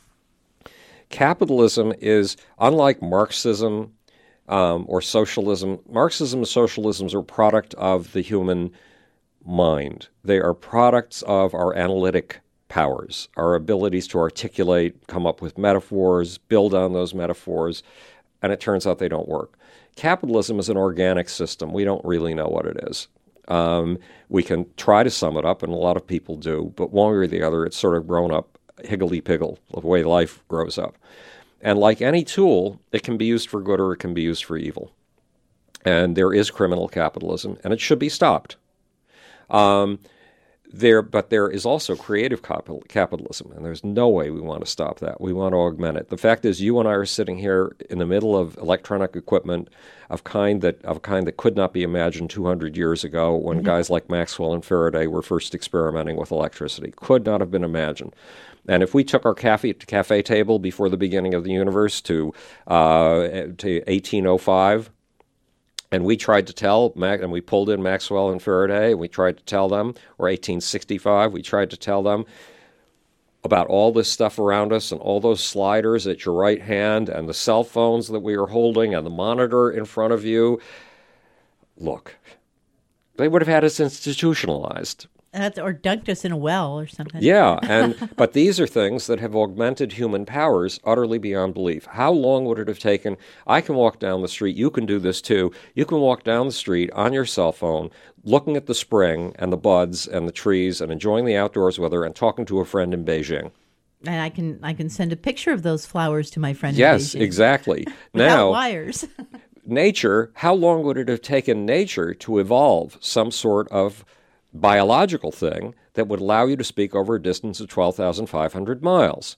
capitalism is, unlike Marxism um, or socialism, Marxism and socialism are a product of the human mind. They are products of our analytic powers, our abilities to articulate, come up with metaphors, build on those metaphors, and it turns out they don't work. Capitalism is an organic system. We don't really know what it is. Um, we can try to sum it up, and a lot of people do, but one way or the other, it's sort of grown up higgledy-piggle, the way life grows up. And like any tool, it can be used for good or it can be used for evil. And there is criminal capitalism, and it should be stopped. Um, There, but there is also creative capitalism, and there's no way we want to stop that. We want to augment it. The fact is, you and I are sitting here in the middle of electronic equipment of kind that of kind that could not be imagined two hundred years ago when mm-hmm. guys like Maxwell and Faraday were first experimenting with electricity. Could not have been imagined. And if we took our cafe, cafe table before the beginning of the universe to uh, to eighteen oh five, and we tried to tell, and we pulled in Maxwell and Faraday, and we tried to tell them, or eighteen sixty-five, we tried to tell them about all this stuff around us and all those sliders at your right hand and the cell phones that we were holding and the monitor in front of you. Look, they would have had us institutionalized. That's, or dunked us in a well or something. Yeah, and but these are things that have augmented human powers utterly beyond belief. How long would it have taken? I can walk down the street. You can do this too. You can walk down the street on your cell phone, looking at the spring and the buds and the trees and enjoying the outdoors weather and talking to a friend in Beijing. And I can I can send a picture of those flowers to my friend Yes, in Beijing. exactly. Without Now, wires. nature, how long would it have taken nature to evolve some sort of biological thing that would allow you to speak over a distance of twelve thousand five hundred miles?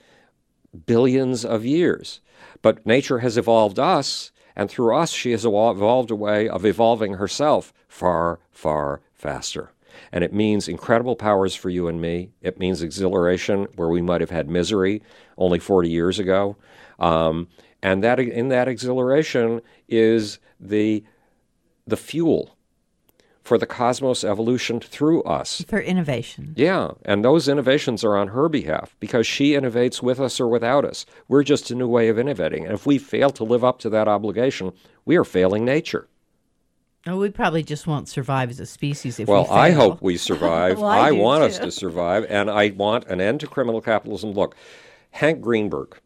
Billions of years. But nature has evolved us, and through us she has evolved a way of evolving herself far, far faster. And it means incredible powers for you and me. It means exhilaration where we might have had misery only forty years ago. Um, and that in that exhilaration is the the fuel for the cosmos evolution through us. For innovation. Yeah, and those innovations are on her behalf because she innovates with us or without us. We're just a new way of innovating. And if we fail to live up to that obligation, we are failing nature. Oh, we probably just won't survive as a species if well, we fail. I hope we survive. Well, I I do want too. us to survive, and I want an end to criminal capitalism. Look, Hank Greenberg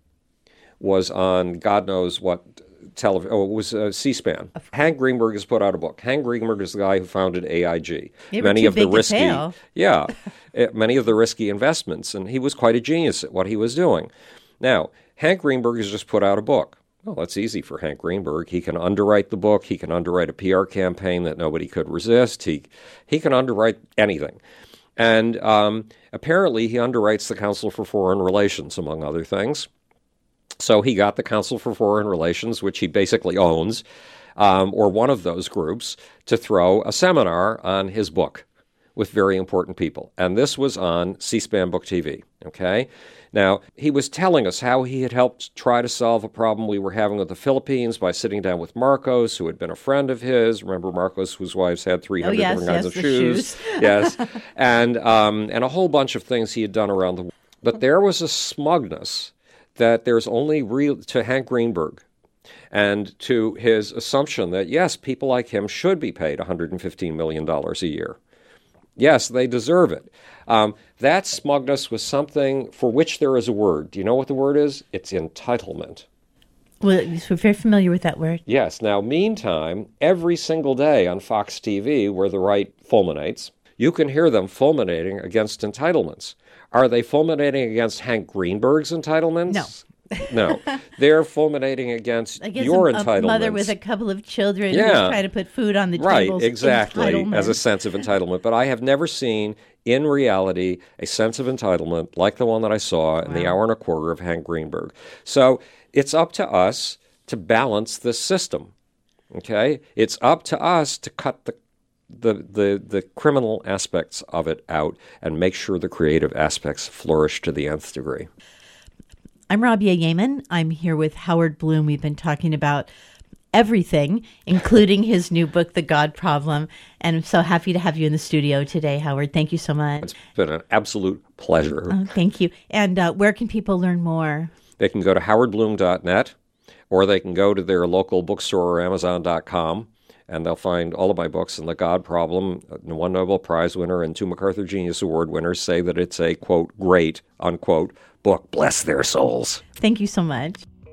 was on God knows what television. Oh, it was uh, C-SPAN. Hank Greenberg has put out a book. Hank Greenberg is the guy who founded A I G. They were many too of the big to risky, fail. yeah, eh, many of the risky investments, and he was quite a genius at what he was doing. Now, Hank Greenberg has just put out a book. Well, that's easy for Hank Greenberg. He can underwrite the book. He can underwrite a P R campaign that nobody could resist. He he can underwrite anything. And um, apparently he underwrites the Council for Foreign Relations, among other things. So he got the Council for Foreign Relations, which he basically owns, um, or one of those groups, to throw a seminar on his book with very important people. And this was on C-SPAN Book T V, okay? Now, he was telling us how he had helped try to solve a problem we were having with the Philippines by sitting down with Marcos, who had been a friend of his. Remember Marcos, whose wives had three hundred oh, yes, different kinds yes, of the shoes. shoes. Yes, and um, and a whole bunch of things he had done around the world. But there was a smugness that there's only real to Hank Greenberg and to his assumption that, yes, people like him should be paid one hundred fifteen million dollars a year. Yes, they deserve it. Um, that smugness was something for which there is a word. Do you know what the word is? It's entitlement. Well, we're very familiar with that word. Yes. Now, meantime, every single day on Fox T V, where the right fulminates, you can hear them fulminating against entitlements. Are they fulminating against Hank Greenberg's entitlements? No. No. They're fulminating against I guess your a, entitlements. a mother with a couple of children Yeah. who's trying to put food on the Right, table. exactly, as a sense of entitlement. But I have never seen, in reality, a sense of entitlement like the one that I saw in the hour and a quarter of Hank Greenberg. So it's up to us to balance this system, okay? It's up to us to cut the the the the criminal aspects of it out and make sure the creative aspects flourish to the nth degree. I'm Rabia Yeaman. I'm here with Howard Bloom. We've been talking about everything, including his new book, The God Problem. And I'm so happy to have you in the studio today, Howard. Thank you so much. It's been an absolute pleasure. Oh, thank you. And uh, where can people learn more? They can go to howard bloom dot net, or they can go to their local bookstore or amazon dot com, and they'll find all of my books. And The God Problem, one Nobel Prize winner and two MacArthur Genius Award winners say that it's a, quote, great, unquote, book. Bless their souls. Thank you so much.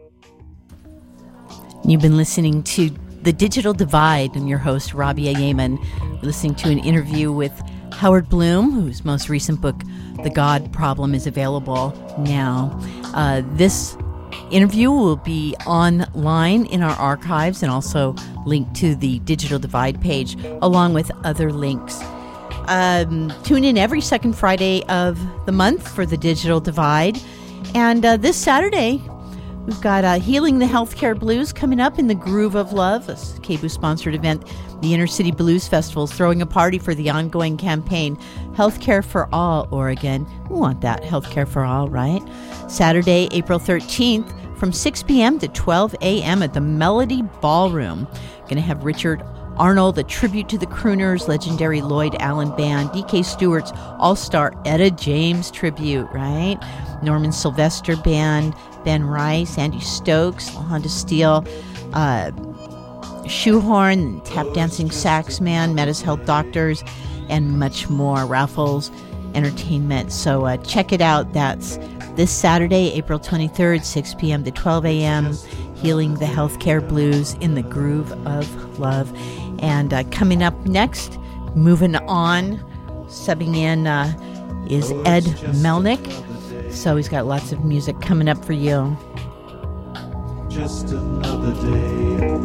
You've been listening to The Digital Divide. I'm your host, Rabia Yeaman. We're listening to an interview with Howard Bloom, whose most recent book, The God Problem, is available now. Uh, this interview will be online in our archives and also linked to the Digital Divide page, along with other links. Um, tune in every second Friday of the month for the Digital Divide. And uh, this Saturday, we've got uh, Healing the Healthcare Blues coming up in the Groove of Love, a K B O O-sponsored event. The Inner City Blues Festival is throwing a party for the ongoing campaign, Healthcare for All, Oregon. We want that, Healthcare for All, right? Saturday, April thirteenth, from six p.m. to twelve a.m. at the Melody Ballroom. Going to have Richard Arnold, a tribute to the Crooners, legendary Lloyd Allen Band, D K Stewart's all-star Etta James tribute, right? Norman Sylvester Band, Ben Rice, Andy Stokes, LaHonda Steele, uh, Shoehorn, Tap Dancing Sax Man, Metis Health Doctors, and much more. Raffles, entertainment. So uh, check it out. That's this Saturday, April twenty-third, six p.m. to twelve a.m., Healing the Healthcare Blues in the Groove of Love. And uh, coming up next, moving on, subbing in uh, is Ed Melnick. So he's got lots of music coming up for you. Just another day.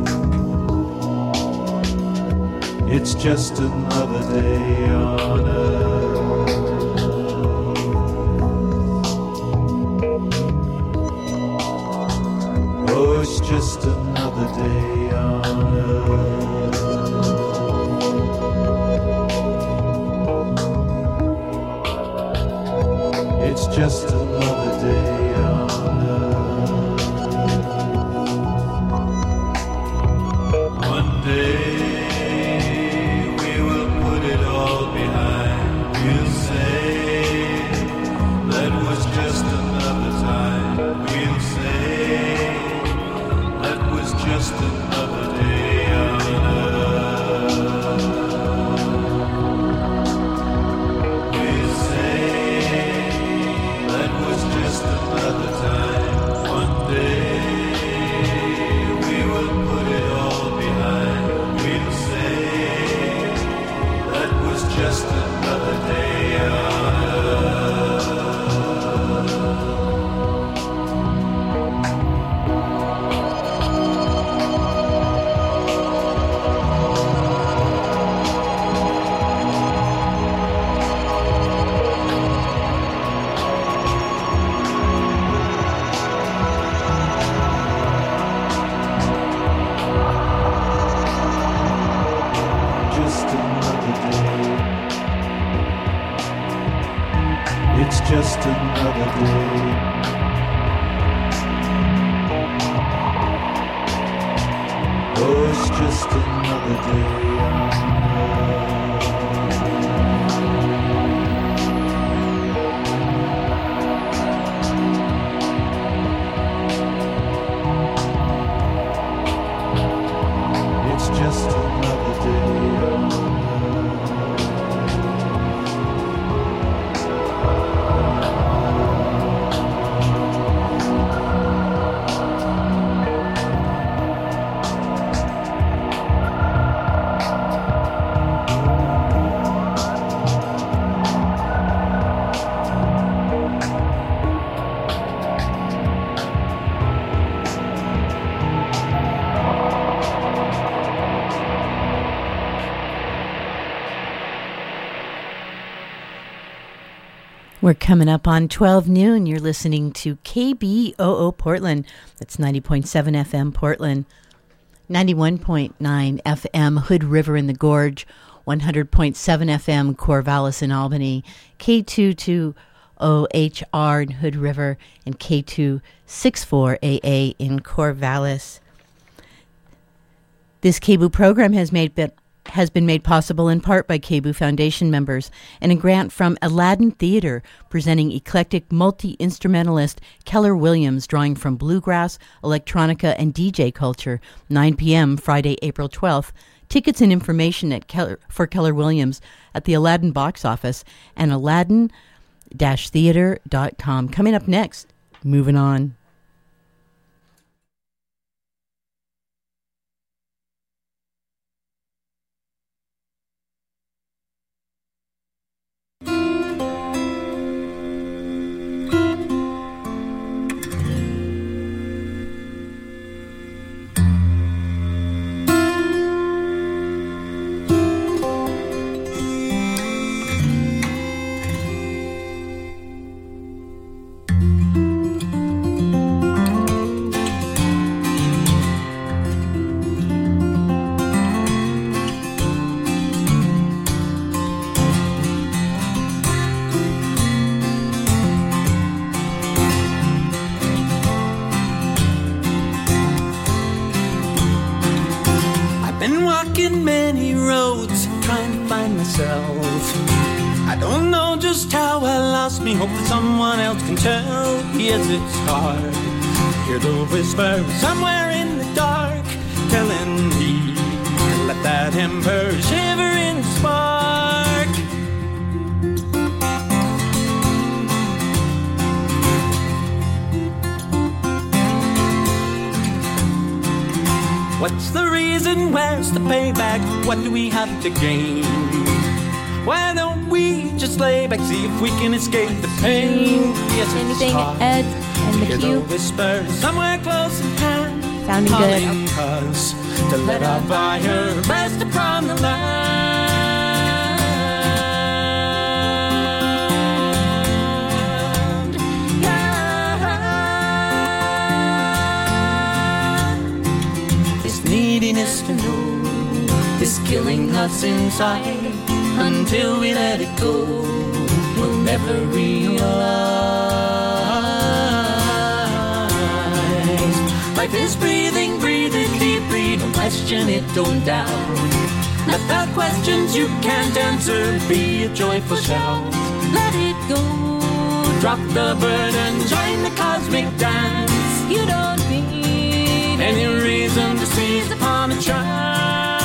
It's just another day on earth. Oh, it's just another day on earth. It's just another day on earth. One day we will put it all behind. We'll say that was just another time. We'll say that was just another day on earth. We'll say that was just another time. One day we will put it all behind. We'll say that was just another day on earth. Just another day. It's just another day. Oh, it's just another day on earth. It's just another day on We're coming up on twelve noon. You're listening to K B O O Portland. That's ninety point seven F M Portland, ninety-one point nine F M Hood River in the Gorge, one hundred point seven F M Corvallis in Albany, K two twenty H R in Hood River, and K two sixty-four A A in Corvallis. This K B O O program has made been has been made possible in part by K B O O Foundation members and a grant from Aladdin Theater, presenting eclectic multi-instrumentalist Keller Williams, drawing from bluegrass, electronica, and D J culture, nine p.m. Friday, April twelfth. Tickets and information at Keller, for Keller Williams at the Aladdin box office and aladdin dash theater dot com. Coming up next, moving on. Walking many roads, trying to find myself. I don't know just how I lost me, hope that someone else can tell. Yes, it's hard to hear the whisper somewhere in the dark, telling me to let that ember shiver in the spark. What's the reason? Where's the payback? What do we have to gain? Why don't we just lay back, see if we can escape the pain? Yes, Anything, hard. Ed and Hear the McHugh? whisper somewhere close at hand. Sounding good. Calling us to let our fire rest upon the land. Yeah. This neediness to know is killing us inside. Until we let it go, we'll never realize. Life is breathing, breathing deeply. Don't question it, don't doubt. Let the questions you can't answer be a joyful shout. Let it go. Drop the burden, join the cosmic dance. You don't need any reason to seize upon a chance.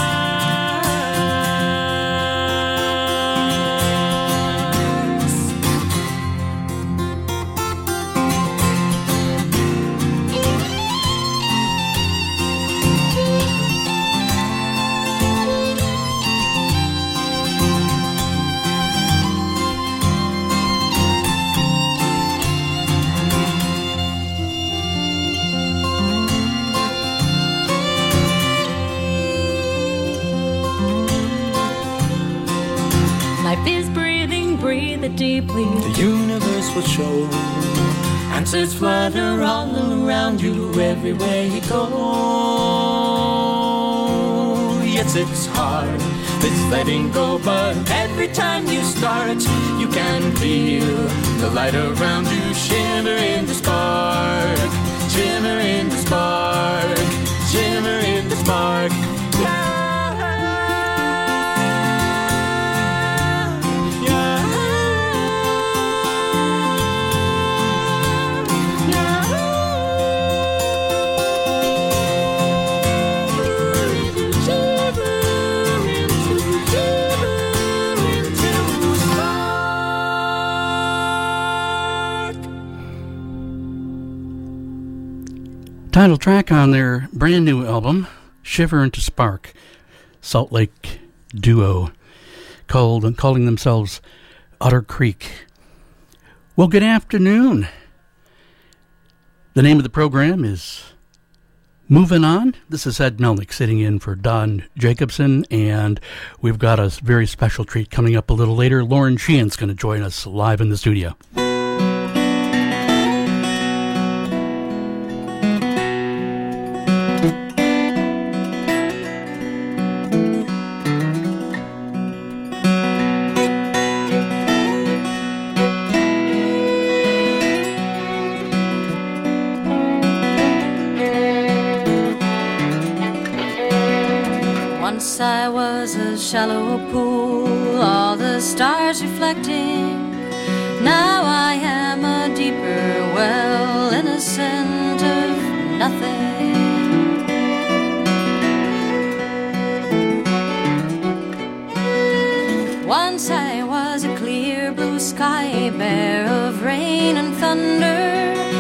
Life is breathing, breathe it deeply. The universe will show. Answers flutter all around you everywhere you go. Yes, it's hard, this letting go, but every time you start, you can feel the light around you shimmer in the spark, shimmer in the spark, shimmer in the spark. Yeah. Title track on their brand new album, Shiver into Spark, Salt Lake duo, called calling themselves Otter Creek. Well, good afternoon. The name of the program is Moving On. This is Ed Melnick sitting in for Don Jacobson, and we've got a very special treat coming up a little later. Lauren Sheehan's going to join us live in the studio. Once I was a shallow pool, all the stars reflecting. Now I am a deeper well, innocent of nothing. Once I was a clear blue sky, bare of rain and thunder.